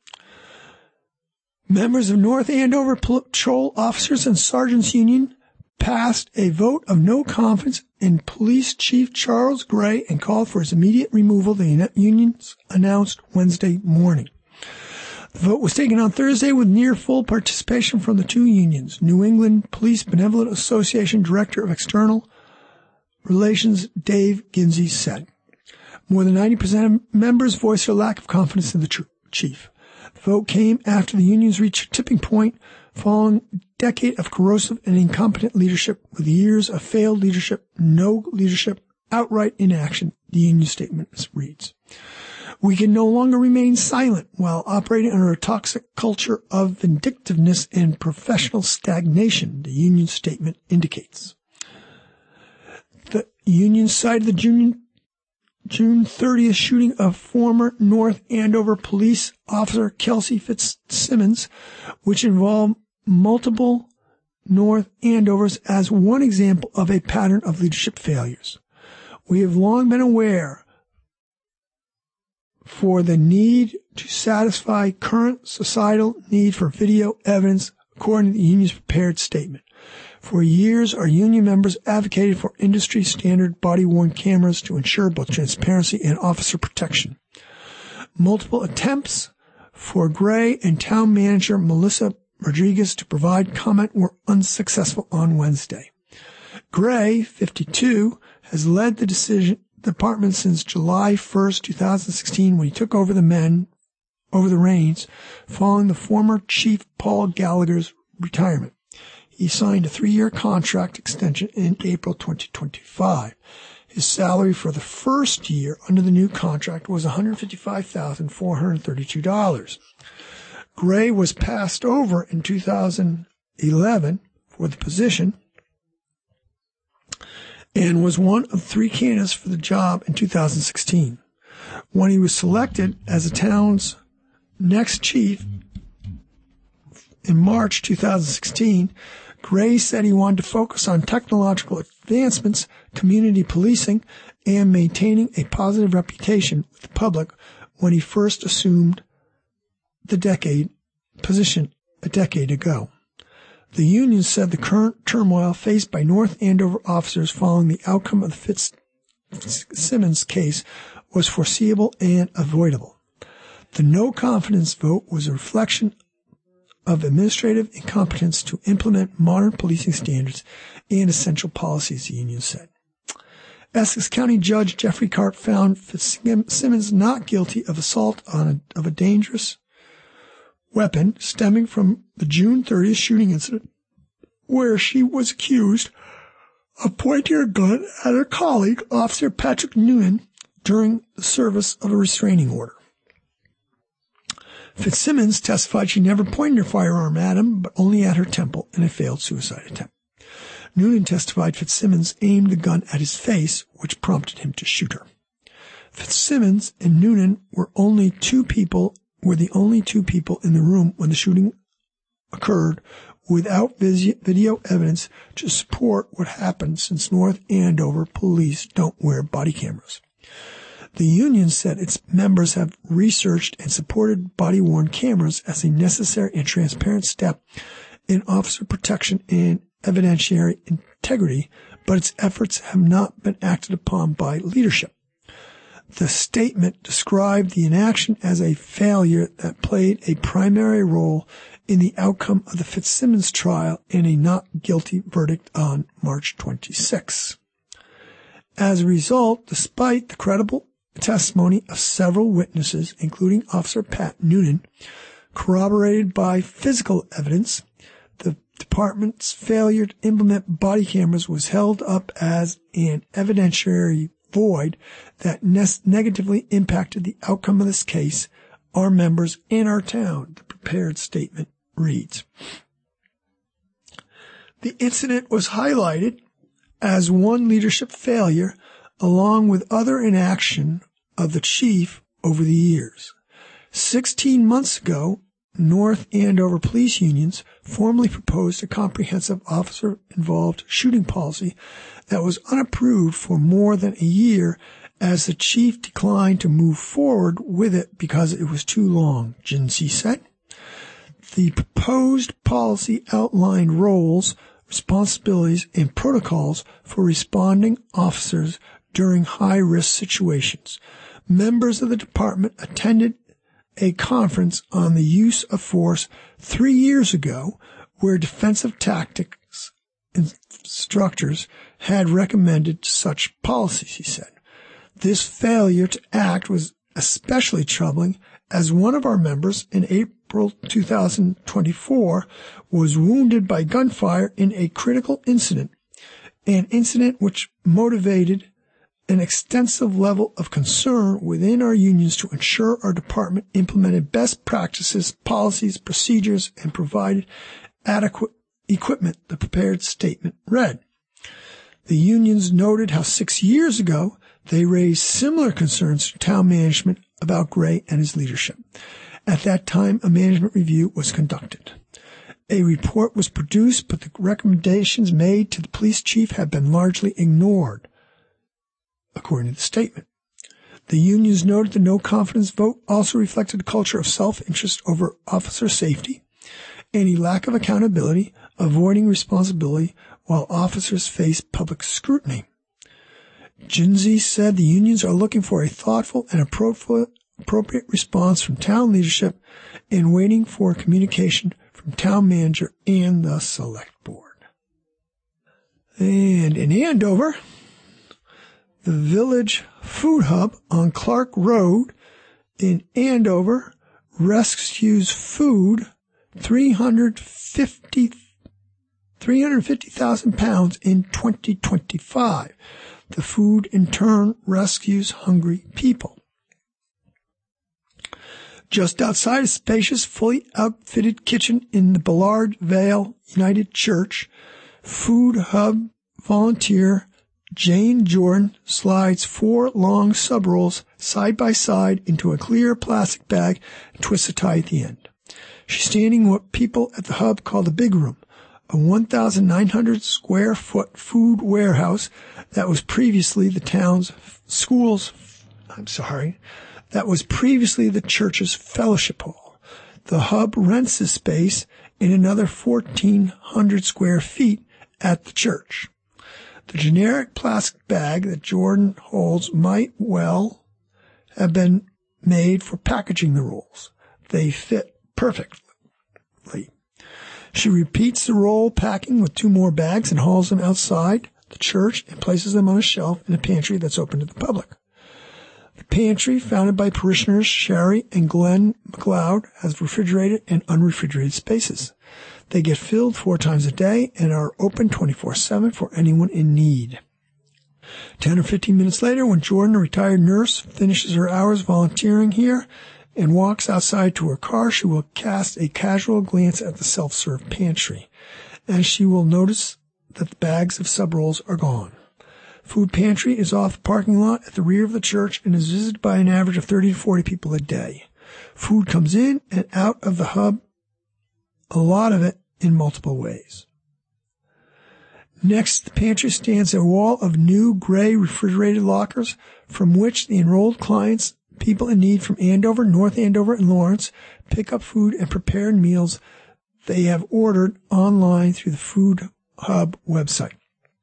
Members of North Andover Patrol Officers and Sergeants Union passed a vote of no confidence in Police Chief Charles Gray and called for his immediate removal, the unions announced Wednesday morning. The vote was taken on Thursday with near full participation from the two unions. New England Police Benevolent Association Director of External Relations Dave Ginsey said. More than ninety percent of members voiced their lack of confidence in the tr- chief. The vote came after the unions reached a tipping point following a decade of corrosive and incompetent leadership with years of failed leadership, no leadership, outright inaction, the union statement reads. We can no longer remain silent while operating under a toxic culture of vindictiveness and professional stagnation, the union statement indicates. The union cited the June, June thirtieth shooting of former North Andover police officer Kelsey Fitzsimmons, which involved multiple North Andovers, as one example of a pattern of leadership failures. We have long been aware for the need to satisfy current societal need for video evidence, according to the union's prepared statement. For years, our union members advocated for industry-standard body-worn cameras to ensure both transparency and officer protection. Multiple attempts for Gray and town manager Melissa Rodriguez to provide comment were unsuccessful on Wednesday. Gray, fifty-two, has led the decision department since July first, twenty sixteen, when he took over the men, over the reins, following the former Chief Paul Gallagher's retirement. He signed a three-year contract extension in April twenty twenty-five. His salary for the first year under the new contract was one hundred fifty-five thousand four hundred thirty-two dollars. Gray was passed over in two thousand eleven for the position and was one of three candidates for the job in two thousand sixteen. When he was selected as the town's next chief in March two thousand sixteen, Gray said he wanted to focus on technological advancements, community policing, and maintaining a positive reputation with the public when he first assumed the decade position a decade ago. The union said the current turmoil faced by North Andover officers following the outcome of the Fitzsimmons case was foreseeable and avoidable. The no confidence vote was a reflection of administrative incompetence to implement modern policing standards and essential policies, the union said. Essex County Judge Jeffrey Karp found Fitzsimmons not guilty of assault on a, of a dangerous weapon stemming from the June thirtieth shooting incident, where she was accused of pointing her gun at her colleague, Officer Patrick Noonan, during the service of a restraining order. Fitzsimmons testified she never pointed her firearm at him, but only at her temple in a failed suicide attempt. Noonan testified Fitzsimmons aimed the gun at his face, which prompted him to shoot her. Fitzsimmons and Noonan were only two people, were the only two people in the room when the shooting occurred, without video evidence to support what happened, since North Andover police don't wear body cameras. The union said its members have researched and supported body-worn cameras as a necessary and transparent step in officer protection and evidentiary integrity, but its efforts have not been acted upon by leadership. The statement described the inaction as a failure that played a primary role in the outcome of the Fitzsimmons trial and a not guilty verdict on March twenty-sixth. As a result, despite the credible testimony of several witnesses, including Officer Pat Noonan, corroborated by physical evidence, the department's failure to implement body cameras was held up as an evidentiary void that ne- negatively impacted the outcome of this case, our members, and our town, the prepared statement reads. The incident was highlighted as one leadership failure along with other inaction of the chief over the years. Sixteen months ago, North Andover police unions formally proposed a comprehensive officer-involved shooting policy that was unapproved for more than a year as the chief declined to move forward with it because it was too long, Jinsey said. The proposed policy outlined roles, responsibilities, and protocols for responding officers during high-risk situations. Members of the department attended a conference on the use of force three years ago where defensive tactics instructors had recommended such policies, he said. This failure to act was especially troubling as one of our members in April two thousand twenty-four was wounded by gunfire in a critical incident, an incident which motivated an extensive level of concern within our unions to ensure our department implemented best practices, policies, procedures, and provided adequate equipment, the prepared statement read. The unions noted how six years ago they raised similar concerns to town management about Gray and his leadership. At that time, a management review was conducted. A report was produced, but the recommendations made to the police chief have been largely ignored, according to the statement. The unions noted the no-confidence vote also reflected a culture of self-interest over officer safety, any lack of accountability, avoiding responsibility while officers face public scrutiny. Jinsey said the unions are looking for a thoughtful and appropriate response from town leadership and waiting for communication from town manager and the select board. And in Andover, the Village Food Hub on Clark Road in Andover rescues food three hundred fifty thousand pounds in twenty twenty-five. The food, in turn, rescues hungry people. Just outside a spacious, fully outfitted kitchen in the Ballard Vale United Church, Food Hub volunteer Jane Jordan slides four long sub rolls side by side into a clear plastic bag and twists a tie at the end. She's standing in what people at the hub call the big room, a one thousand nine hundred square foot food warehouse that was previously the town's school's, I'm sorry, that was previously the church's fellowship hall. The hub rents this space in another fourteen hundred square feet at the church. The generic plastic bag that Jordan holds might well have been made for packaging the rolls. They fit perfectly. She repeats the roll packing with two more bags and hauls them outside the church and places them on a shelf in a pantry that's open to the public. The pantry, founded by parishioners Sherry and Glenn McLeod, has refrigerated and unrefrigerated spaces. They get filled four times a day and are open twenty-four seven for anyone in need. Ten or fifteen minutes later, when Jordan, a retired nurse, finishes her hours volunteering here and walks outside to her car, she will cast a casual glance at the self-serve pantry, and she will notice that the bags of sub-rolls are gone. Food pantry is off the parking lot at the rear of the church and is visited by an average of thirty to forty people a day. Food comes in and out of the hub, a lot of it in multiple ways. Next to the pantry stands a wall of new gray refrigerated lockers from which the enrolled clients, people in need from Andover, North Andover, and Lawrence, pick up food and prepared meals they have ordered online through the Food Hub website.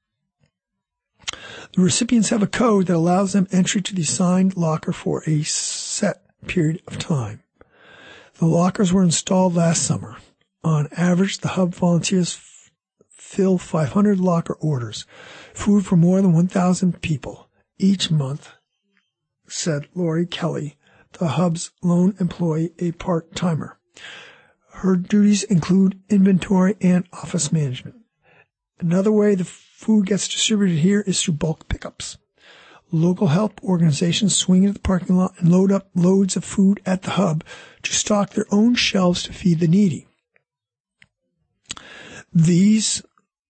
The recipients have a code that allows them entry to the assigned locker for a set period of time. The lockers were installed last summer. On average, the Hub volunteers f- fill five hundred locker orders, food for more than one thousand people each month, said Lori Kelly, the Hub's lone employee, a part-timer. Her duties include inventory and office management. Another way the food gets distributed here is through bulk pickups. Local help organizations swing into the parking lot and load up loads of food at the hub to stock their own shelves to feed the needy. These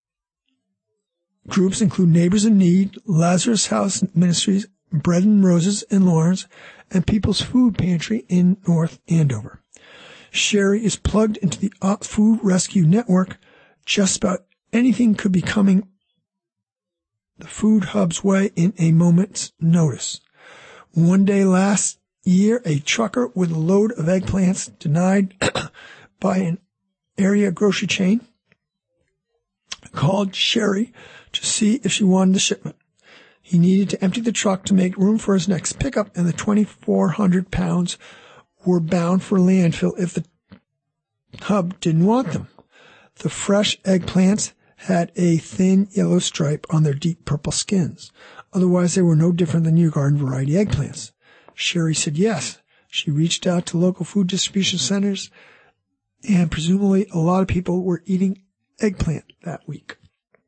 groups include Neighbors in Need, Lazarus House Ministries, Bread and Roses in Lawrence, and People's Food Pantry in North Andover. Sherry is plugged into the food rescue network. Just about anything could be coming the food hub's way in a moment's notice. One day last year, a trucker with a load of eggplants denied by an area grocery chain called Sherry to see if she wanted the shipment. He needed to empty the truck to make room for his next pickup, and the twenty-four hundred pounds were bound for landfill if the hub didn't want them. The fresh eggplants had a thin yellow stripe on their deep purple skins. Otherwise, they were no different than your garden variety eggplants. Sherry said yes. She reached out to local food distribution centers, and presumably a lot of people were eating eggplant that week.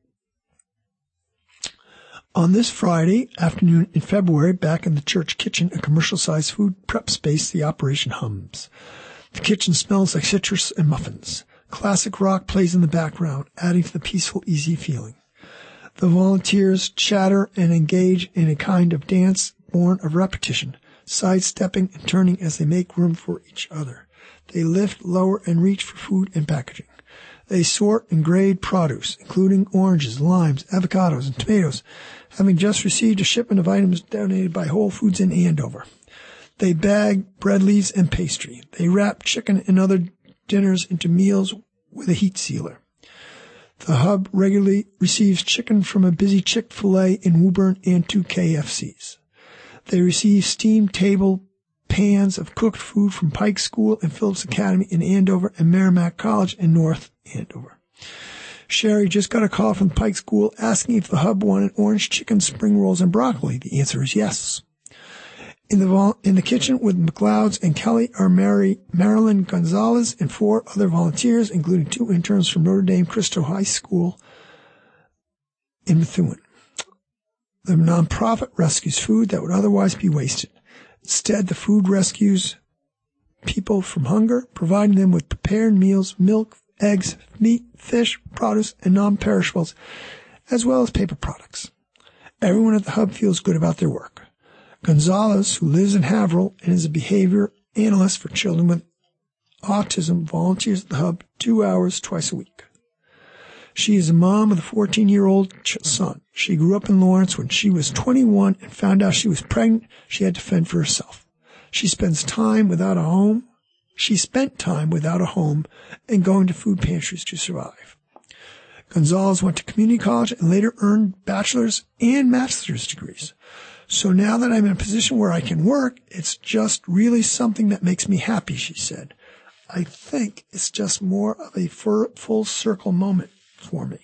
On this Friday afternoon in February, back in the church kitchen, a commercial-sized food prep space, the operation hums. The kitchen smells like citrus and muffins. Classic rock plays in the background, adding to the peaceful, easy feeling. The volunteers chatter and engage in a kind of dance born of repetition, sidestepping and turning as they make room for each other. They lift, lower, and reach for food and packaging. They sort and grade produce, including oranges, limes, avocados, and tomatoes, having just received a shipment of items donated by Whole Foods in Andover. They bag bread leaves and pastry. They wrap chicken and other dinners into meals with a heat sealer. The hub regularly receives chicken from a busy Chick-fil-A in Woburn and two K F Cs. They receive steamed table pans of cooked food from Pike School and Phillips Academy in Andover and Merrimack College in North Andover. Sherry just got a call from Pike School asking if the hub wanted orange chicken, spring rolls, and broccoli. The answer is yes. In the vol- in the kitchen with McLeod's and Kelly are Mary Marilyn Gonzalez and four other volunteers, including two interns from Notre Dame Cristo High School in Methuen. The nonprofit rescues food that would otherwise be wasted. Instead, the food rescues people from hunger, providing them with prepared meals, milk, eggs, meat, fish, produce, and non-perishables, as well as paper products. Everyone at the hub feels good about their work. Gonzalez, who lives in Haverhill and is a behavior analyst for children with autism, volunteers at the hub two hours twice a week. She is a mom with a fourteen-year-old son. She grew up in Lawrence when she was twenty-one and found out she was pregnant. She had to fend for herself. She spends time without a home. She spent time without a home and going to food pantries to survive. Gonzalez went to community college and later earned bachelor's and master's degrees. So now that I'm in a position where I can work, it's just really something that makes me happy, she said. I think it's just more of a full circle moment for me.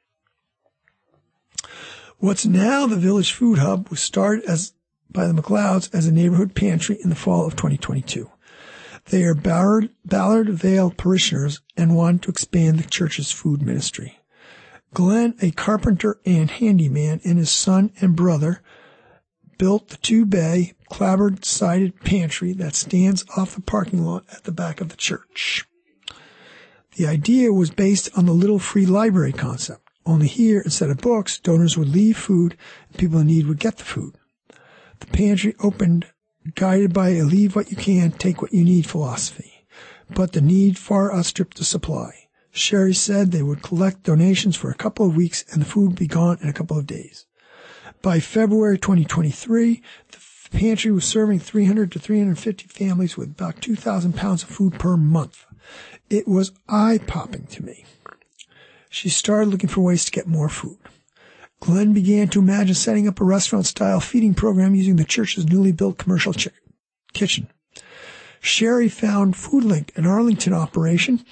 What's now the Village Food Hub was started as by the McLeods as a neighborhood pantry in the fall of twenty twenty-two. They are Ballard, Ballard Vale parishioners and want to expand the church's food ministry. Glenn, a carpenter and handyman, and his son and brother built the two-bay, clapboard-sided pantry that stands off the parking lot at the back of the church. The idea was based on the Little Free Library concept. Only here, instead of books, donors would leave food and people in need would get the food. The pantry opened guided by a leave what you can, take what you need philosophy. But the need far outstripped the supply. Sherry said they would collect donations for a couple of weeks and the food would be gone in a couple of days. By February twenty twenty-three, the pantry was serving three hundred to three hundred fifty families with about two thousand pounds of food per month. It was eye-popping to me. She started looking for ways to get more food. Glenn began to imagine setting up a restaurant-style feeding program using the church's newly built commercial ch- kitchen. Sherry found FoodLink, an Arlington operation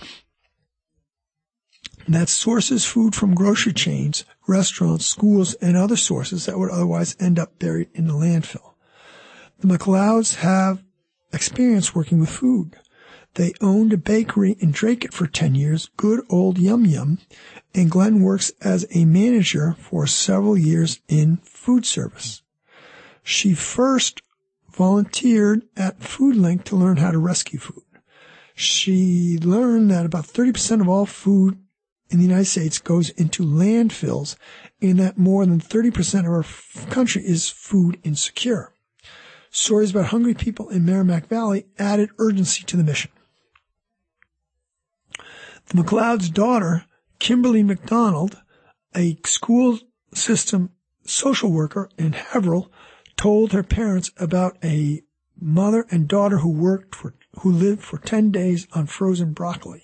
that sources food from grocery chains, restaurants, schools, and other sources that would otherwise end up buried in the landfill. The McLeods have experience working with food. They owned a bakery in Dracut for ten years, Good Old Yum Yum, and Glenn works as a manager for several years in food service. She first volunteered at FoodLink to learn how to rescue food. She learned that about thirty percent of all food in the United States goes into landfills, and that more than thirty percent of our f- country is food insecure. Stories about hungry people in Merrimack Valley added urgency to the mission. The McLeod's daughter, Kimberly McDonald, a school system social worker in Haverhill, told her parents about a mother and daughter who worked for, who lived for ten days on frozen broccoli.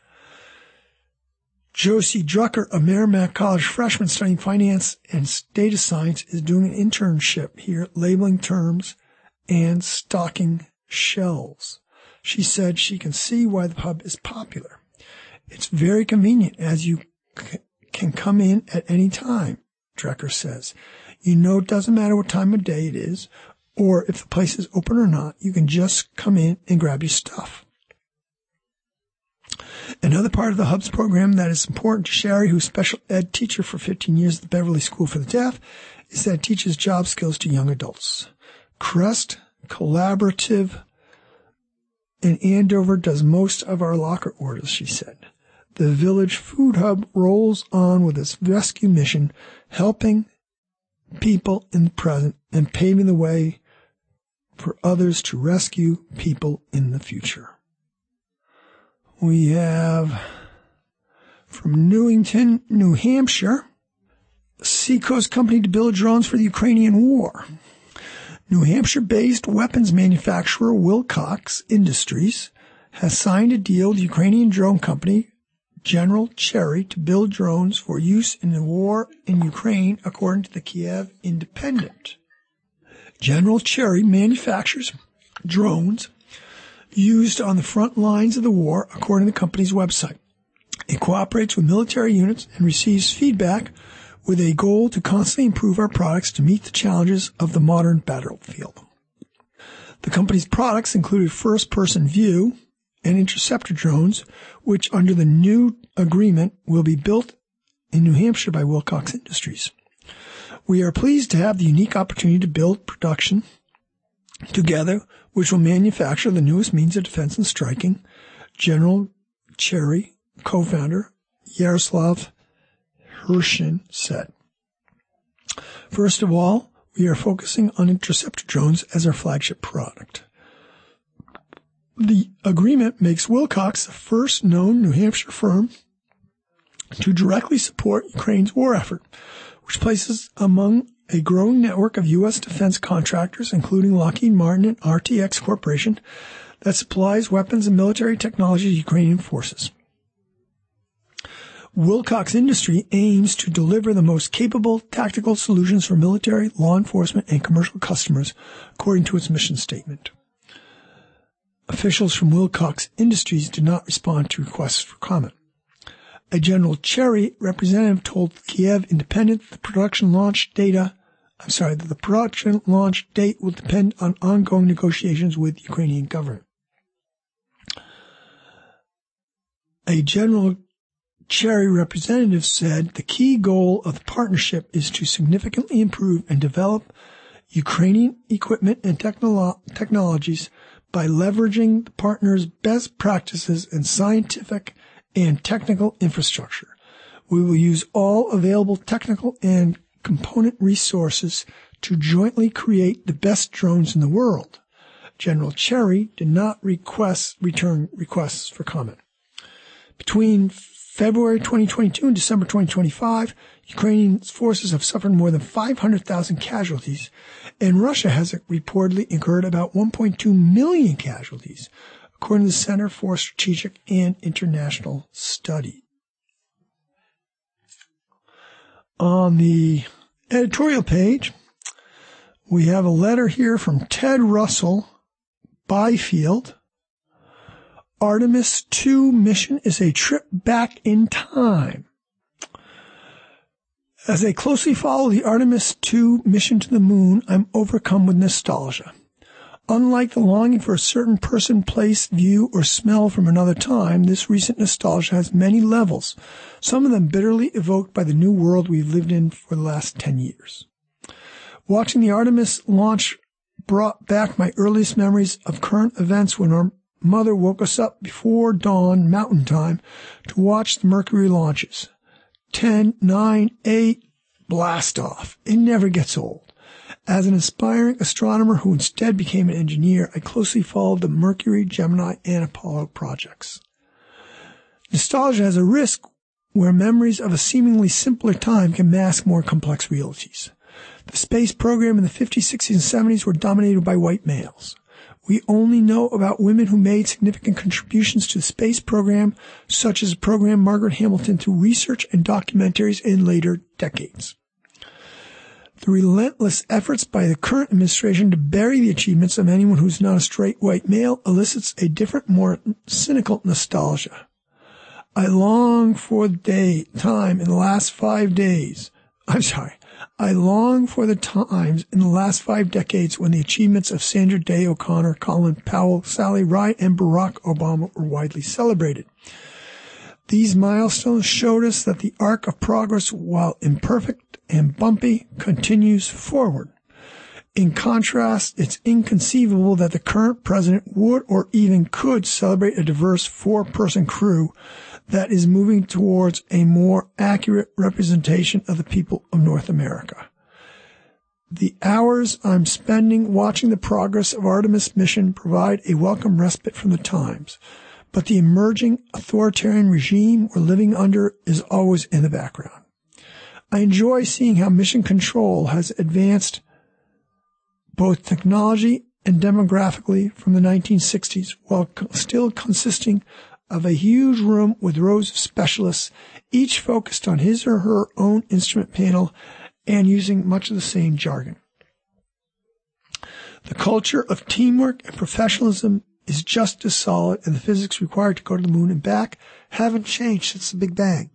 Josie Drucker, a Merrimack College freshman studying finance and data science, is doing an internship here, labeling terms and stocking shelves. She said she can see why the pub is popular. It's very convenient as you c- can come in at any time, Drucker says. You know it doesn't matter what time of day it is or if the place is open or not. You can just come in and grab your stuff. Another part of the Hub's program that is important to Sherry, who's special ed teacher for fifteen years at the Beverly School for the Deaf, is that it teaches job skills to young adults. Crest Collaborative in Andover does most of our locker orders, she said. The Village Food Hub rolls on with its rescue mission, helping people in the present and paving the way for others to rescue people in the future. We have from Newington, New Hampshire, Seacoast Company to build drones for the Ukrainian war. New Hampshire-based weapons manufacturer Wilcox Industries has signed a deal with Ukrainian drone company General Cherry to build drones for use in the war in Ukraine, according to the Kiev Independent. General Cherry manufactures drones used on the front lines of the war, according to the company's website. It cooperates with military units and receives feedback with a goal to constantly improve our products to meet the challenges of the modern battlefield. The company's products included first-person view and interceptor drones, which under the new agreement will be built in New Hampshire by Wilcox Industries. We are pleased to have the unique opportunity to build production together, which will manufacture the newest means of defense and striking, General Cherry, co-founder Yaroslav Hershin, said. First of all, we are focusing on interceptor drones as our flagship product. The agreement makes Wilcox the first known New Hampshire firm to directly support Ukraine's war effort, which places among a growing network of U S defense contractors, including Lockheed Martin and R T X Corporation, that supplies weapons and military technology to Ukrainian forces. Wilcox Industry aims to deliver the most capable tactical solutions for military, law enforcement, and commercial customers, according to its mission statement. Officials from Wilcox Industries did not respond to requests for comment. A General Cherry representative told the Kiev Independent that the production launch data, I'm sorry, that the production launch date will depend on ongoing negotiations with the Ukrainian government. A General Cherry representative said the key goal of the partnership is to significantly improve and develop Ukrainian equipment and technolo- technologies by leveraging the partner's best practices and scientific and technical infrastructure. We will use all available technical and component resources to jointly create the best drones in the world. General Cherry did not request, return requests for comment. Between February twenty twenty-two and December twenty twenty-five, Ukrainian forces have suffered more than five hundred thousand casualties, and Russia has reportedly incurred about one point two million casualties, according to the Center for Strategic and International Study. On the editorial page, we have a letter here from Ted Russell Byfield. Artemis two mission is a trip back in time. As I closely follow the Artemis two mission to the moon, I'm overcome with nostalgia. Unlike the longing for a certain person, place, view, or smell from another time, this recent nostalgia has many levels, some of them bitterly evoked by the new world we've lived in for the last ten years. Watching the Artemis launch brought back my earliest memories of current events when our mother woke us up before dawn Mountain Time to watch the Mercury launches. Ten, nine, eight, blast off. It never gets old. As an aspiring astronomer who instead became an engineer, I closely followed the Mercury, Gemini, and Apollo projects. Nostalgia has a risk where memories of a seemingly simpler time can mask more complex realities. The space program in the fifties, sixties, and seventies were dominated by white males. We only know about women who made significant contributions to the space program, such as the program Margaret Hamilton, through research and documentaries in later decades. The relentless efforts by the current administration to bury the achievements of anyone who's not a straight white male elicits a different, more cynical nostalgia. I long for the day, time in the last five days. I'm sorry. I long for the times in the last five decades when the achievements of Sandra Day O'Connor, Colin Powell, Sally Ride, and Barack Obama were widely celebrated. These milestones showed us that the arc of progress, while imperfect and bumpy, continues forward. In contrast, it's inconceivable that the current president would or even could celebrate a diverse four-person crew that is moving towards a more accurate representation of the people of North America. The hours I'm spending watching the progress of Artemis mission provide a welcome respite from the times, but the emerging authoritarian regime we're living under is always in the background. I enjoy seeing how mission control has advanced both technology and demographically from the nineteen sixties, while still consisting of a huge room with rows of specialists, each focused on his or her own instrument panel and using much of the same jargon. The culture of teamwork and professionalism is just as solid, and the physics required to go to the moon and back haven't changed since the Big Bang.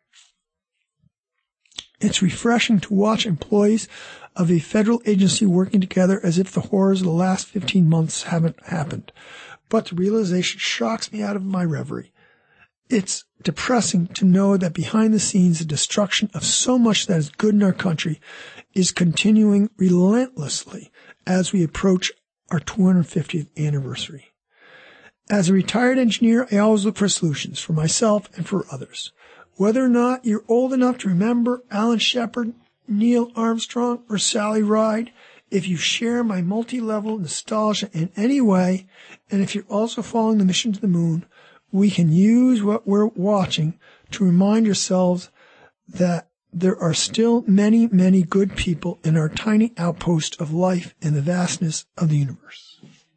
It's refreshing to watch employees of a federal agency working together as if the horrors of the last fifteen months haven't happened. But the realization shocks me out of my reverie. It's depressing to know that behind the scenes, the destruction of so much that is good in our country is continuing relentlessly as we approach our two hundred fiftieth anniversary. As a retired engineer, I always look for solutions for myself and for others. Whether or not you're old enough to remember Alan Shepard, Neil Armstrong, or Sally Ride, if you share my multi-level nostalgia in any way, and if you're also following the mission to the moon, we can use what we're watching to remind ourselves that there are still many, many good people in our tiny outpost of life in the vastness of the universe.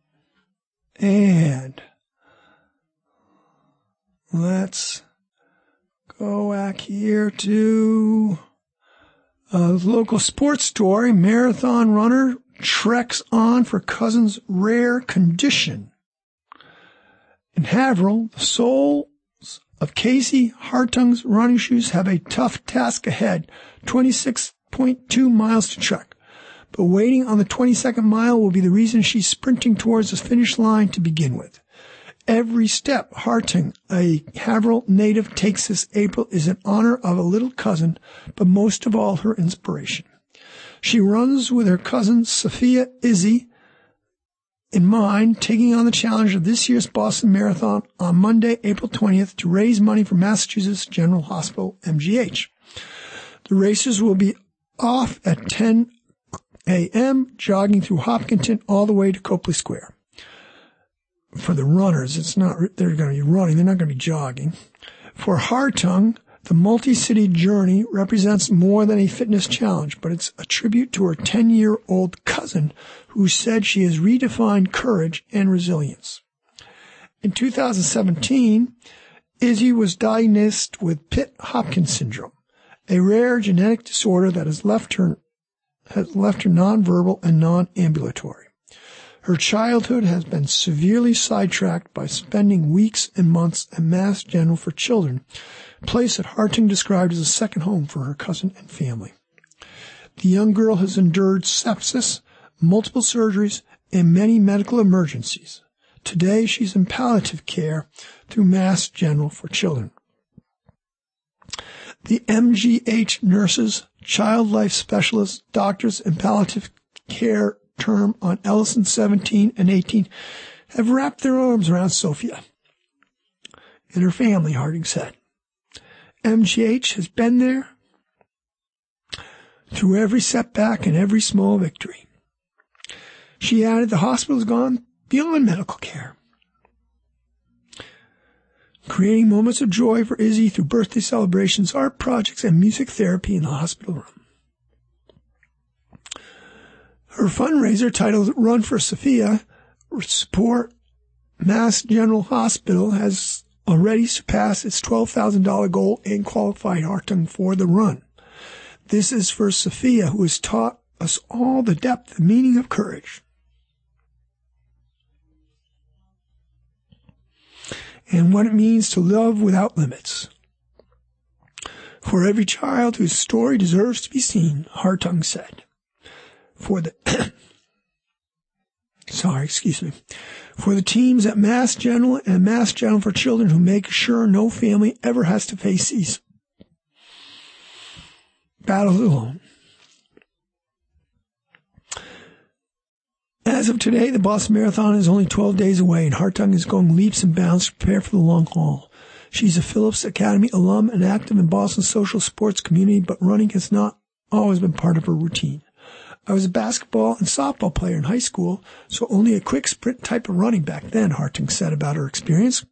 And let's go back here to a local sports story. Marathon runner treks on for cousin's rare condition. In Haverhill, the soles of Casey Hartung's running shoes have a tough task ahead, twenty-six point two miles to trek. But waiting on the twenty-second mile will be the reason she's sprinting towards the finish line to begin with. Every step Hartung, a Haverhill native, takes this April is in honor of a little cousin, but most of all her inspiration. She runs with her cousin Sophia Izzy in mind, taking on the challenge of this year's Boston Marathon on Monday, April twentieth, to raise money for Massachusetts General Hospital, M G H. The racers will be off at ten a.m., jogging through Hopkinton all the way to Copley Square. For the runners, it's not, they're going to be running, they're not going to be jogging. For Hartung, the multi-city journey represents more than a fitness challenge, but it's a tribute to her ten-year-old cousin who said she has redefined courage and resilience. In two thousand seventeen, Izzy was diagnosed with Pitt-Hopkins syndrome, a rare genetic disorder that has left her, has left her nonverbal and non-ambulatory. Her childhood has been severely sidetracked by spending weeks and months at Mass General for Children, a place that Hartung described as a second home for her cousin and family. The young girl has endured sepsis, multiple surgeries, and many medical emergencies. Today, she's in palliative care through Mass General for Children. The M G H nurses, child life specialists, doctors, and palliative care term on Ellison seventeen and eighteen have wrapped their arms around Sophia and her family, Harding said. M G H has been there through every setback and every small victory. She added, the hospital has gone beyond medical care, creating moments of joy for Izzy through birthday celebrations, art projects, and music therapy in the hospital room. Her fundraiser, titled Run for Sophia, support Mass General Hospital, has already surpassed its twelve thousand dollars goal and qualified Hartung for the run. This is for Sophia, who has taught us all the depth and meaning of courage. And what it means to love without limits. For every child whose story deserves to be seen, Hartung said. For the sorry, excuse me. For the teams at Mass General and Mass General for Children who make sure no family ever has to face these battles alone. As of today, the Boston Marathon is only twelve days away, and Hartung is going leaps and bounds to prepare for the long haul. She's a Phillips Academy alum and active in Boston's social sports community, but running has not always been part of her routine. I was a basketball and softball player in high school, so only a quick sprint type of running back then, Hartung said about her experience.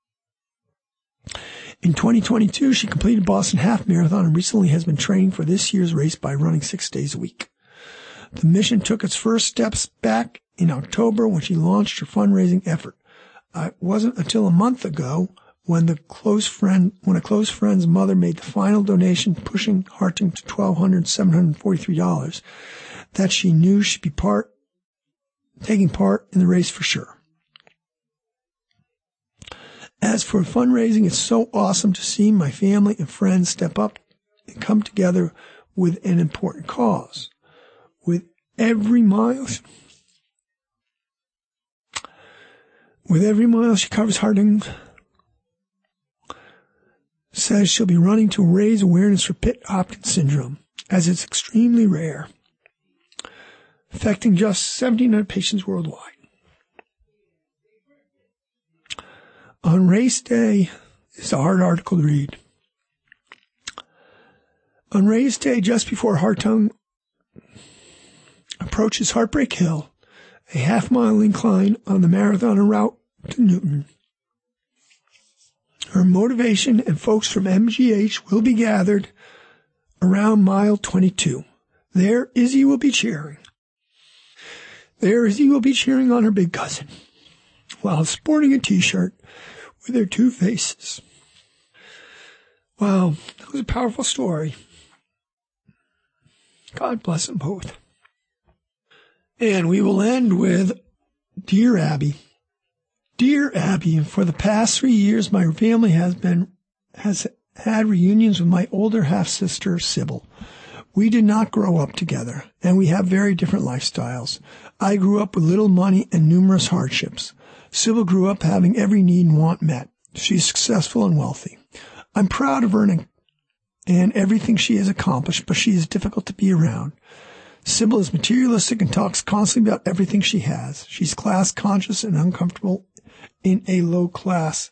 In twenty twenty-two, she completed Boston Half Marathon and recently has been training for this year's race by running six days a week. The mission took its first steps back in October when she launched her fundraising effort. Uh, it wasn't until a month ago when the close friend, when a close friend's mother made the final donation, pushing Hartung to twelve hundred dollars, seven hundred forty-three dollars, that she knew she'd be part, taking part in the race for sure. As for fundraising, it's so awesome to see my family and friends step up and come together with an important cause. With every mile, with every mile she covers, Hartung says she'll be running to raise awareness for Pitt-Hopkins syndrome, as it's extremely rare, affecting just seventeen hundred patients worldwide. On race day, it's a hard article to read. On race day, just before Hartung approaches Heartbreak Hill, a half-mile incline on the marathon route to Newton, her motivation and folks from M G H will be gathered around mile twenty-two. There, Izzy will be cheering. There, Izzy will be cheering on her big cousin, while sporting a T-shirt with their two faces. Wow, that was a powerful story. God bless them both. And we will end with Dear Abby. Dear Abby, for the past three years, my family has been, has had reunions with my older half-sister, Sybil. We did not grow up together, and we have very different lifestyles. I grew up with little money and numerous hardships. Sybil grew up having every need and want met. She's successful and wealthy. I'm proud of her and, and everything she has accomplished, but she is difficult to be around. Sybil is materialistic and talks constantly about everything she has. She's class conscious and uncomfortable in a low class,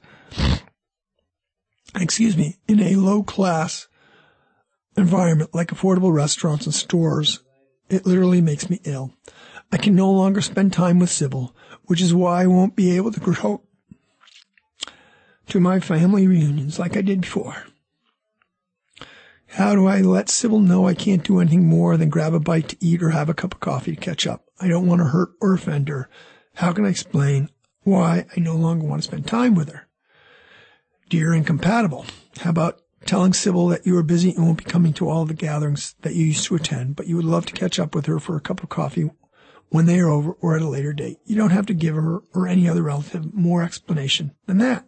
excuse me, in a low class environment like affordable restaurants and stores. It literally makes me ill. I can no longer spend time with Sybil, which is why I won't be able to go to my family reunions like I did before. How do I let Sybil know I can't do anything more than grab a bite to eat or have a cup of coffee to catch up? I don't want to hurt or offend her. How can I explain why I no longer want to spend time with her? Dear Incompatible, how about telling Sybil that you are busy and won't be coming to all the gatherings that you used to attend, but you would love to catch up with her for a cup of coffee when they are over or at a later date. You don't have to give her or any other relative more explanation than that.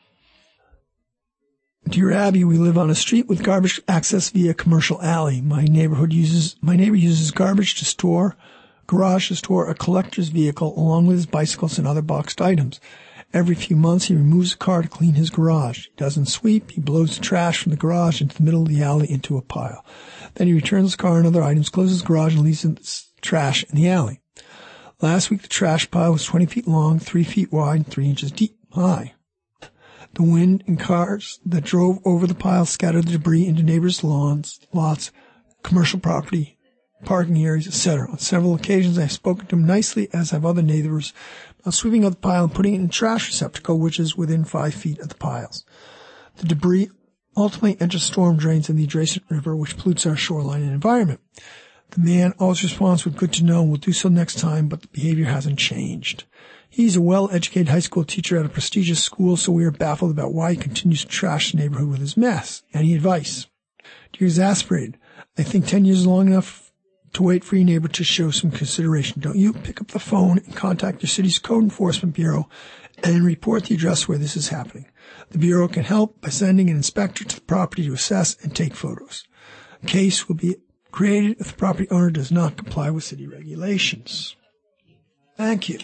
Dear Abby, we live on a street with garbage access via commercial alley. My neighborhood uses, my neighbor uses garbage to store, garage to store a collector's vehicle along with his bicycles and other boxed items. Every few months, he removes the car to clean his garage. He doesn't sweep. He blows the trash from the garage into the middle of the alley into a pile. Then he returns the car and other items, closes the garage, and leaves the trash in the alley. Last week, the trash pile was twenty feet long, three feet wide, and three inches deep high. The wind and cars that drove over the pile scattered the debris into neighbors' lawns, lots, commercial property, parking areas, et cetera. On several occasions, I have spoken to him nicely, as have other neighbors, about sweeping up the pile and putting it in a trash receptacle, which is within five feet of the piles. The debris ultimately enters storm drains in the adjacent river, which pollutes our shoreline and environment. The man always responds with good to know and will do so next time, but the behavior hasn't changed. He's a well-educated high school teacher at a prestigious school, so we are baffled about why he continues to trash the neighborhood with his mess. Any advice? Dear exasperated, I think ten years is long enough to wait for your neighbor to show some consideration, don't you? Pick up the phone and contact your city's code enforcement bureau and report the address where this is happening. The bureau can help by sending an inspector to the property to assess and take photos. A case will be created if the property owner does not comply with city regulations. Thank you.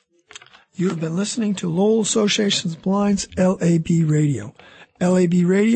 You have been listening to Lowell Association of Blinds L A B Radio. L A B Radio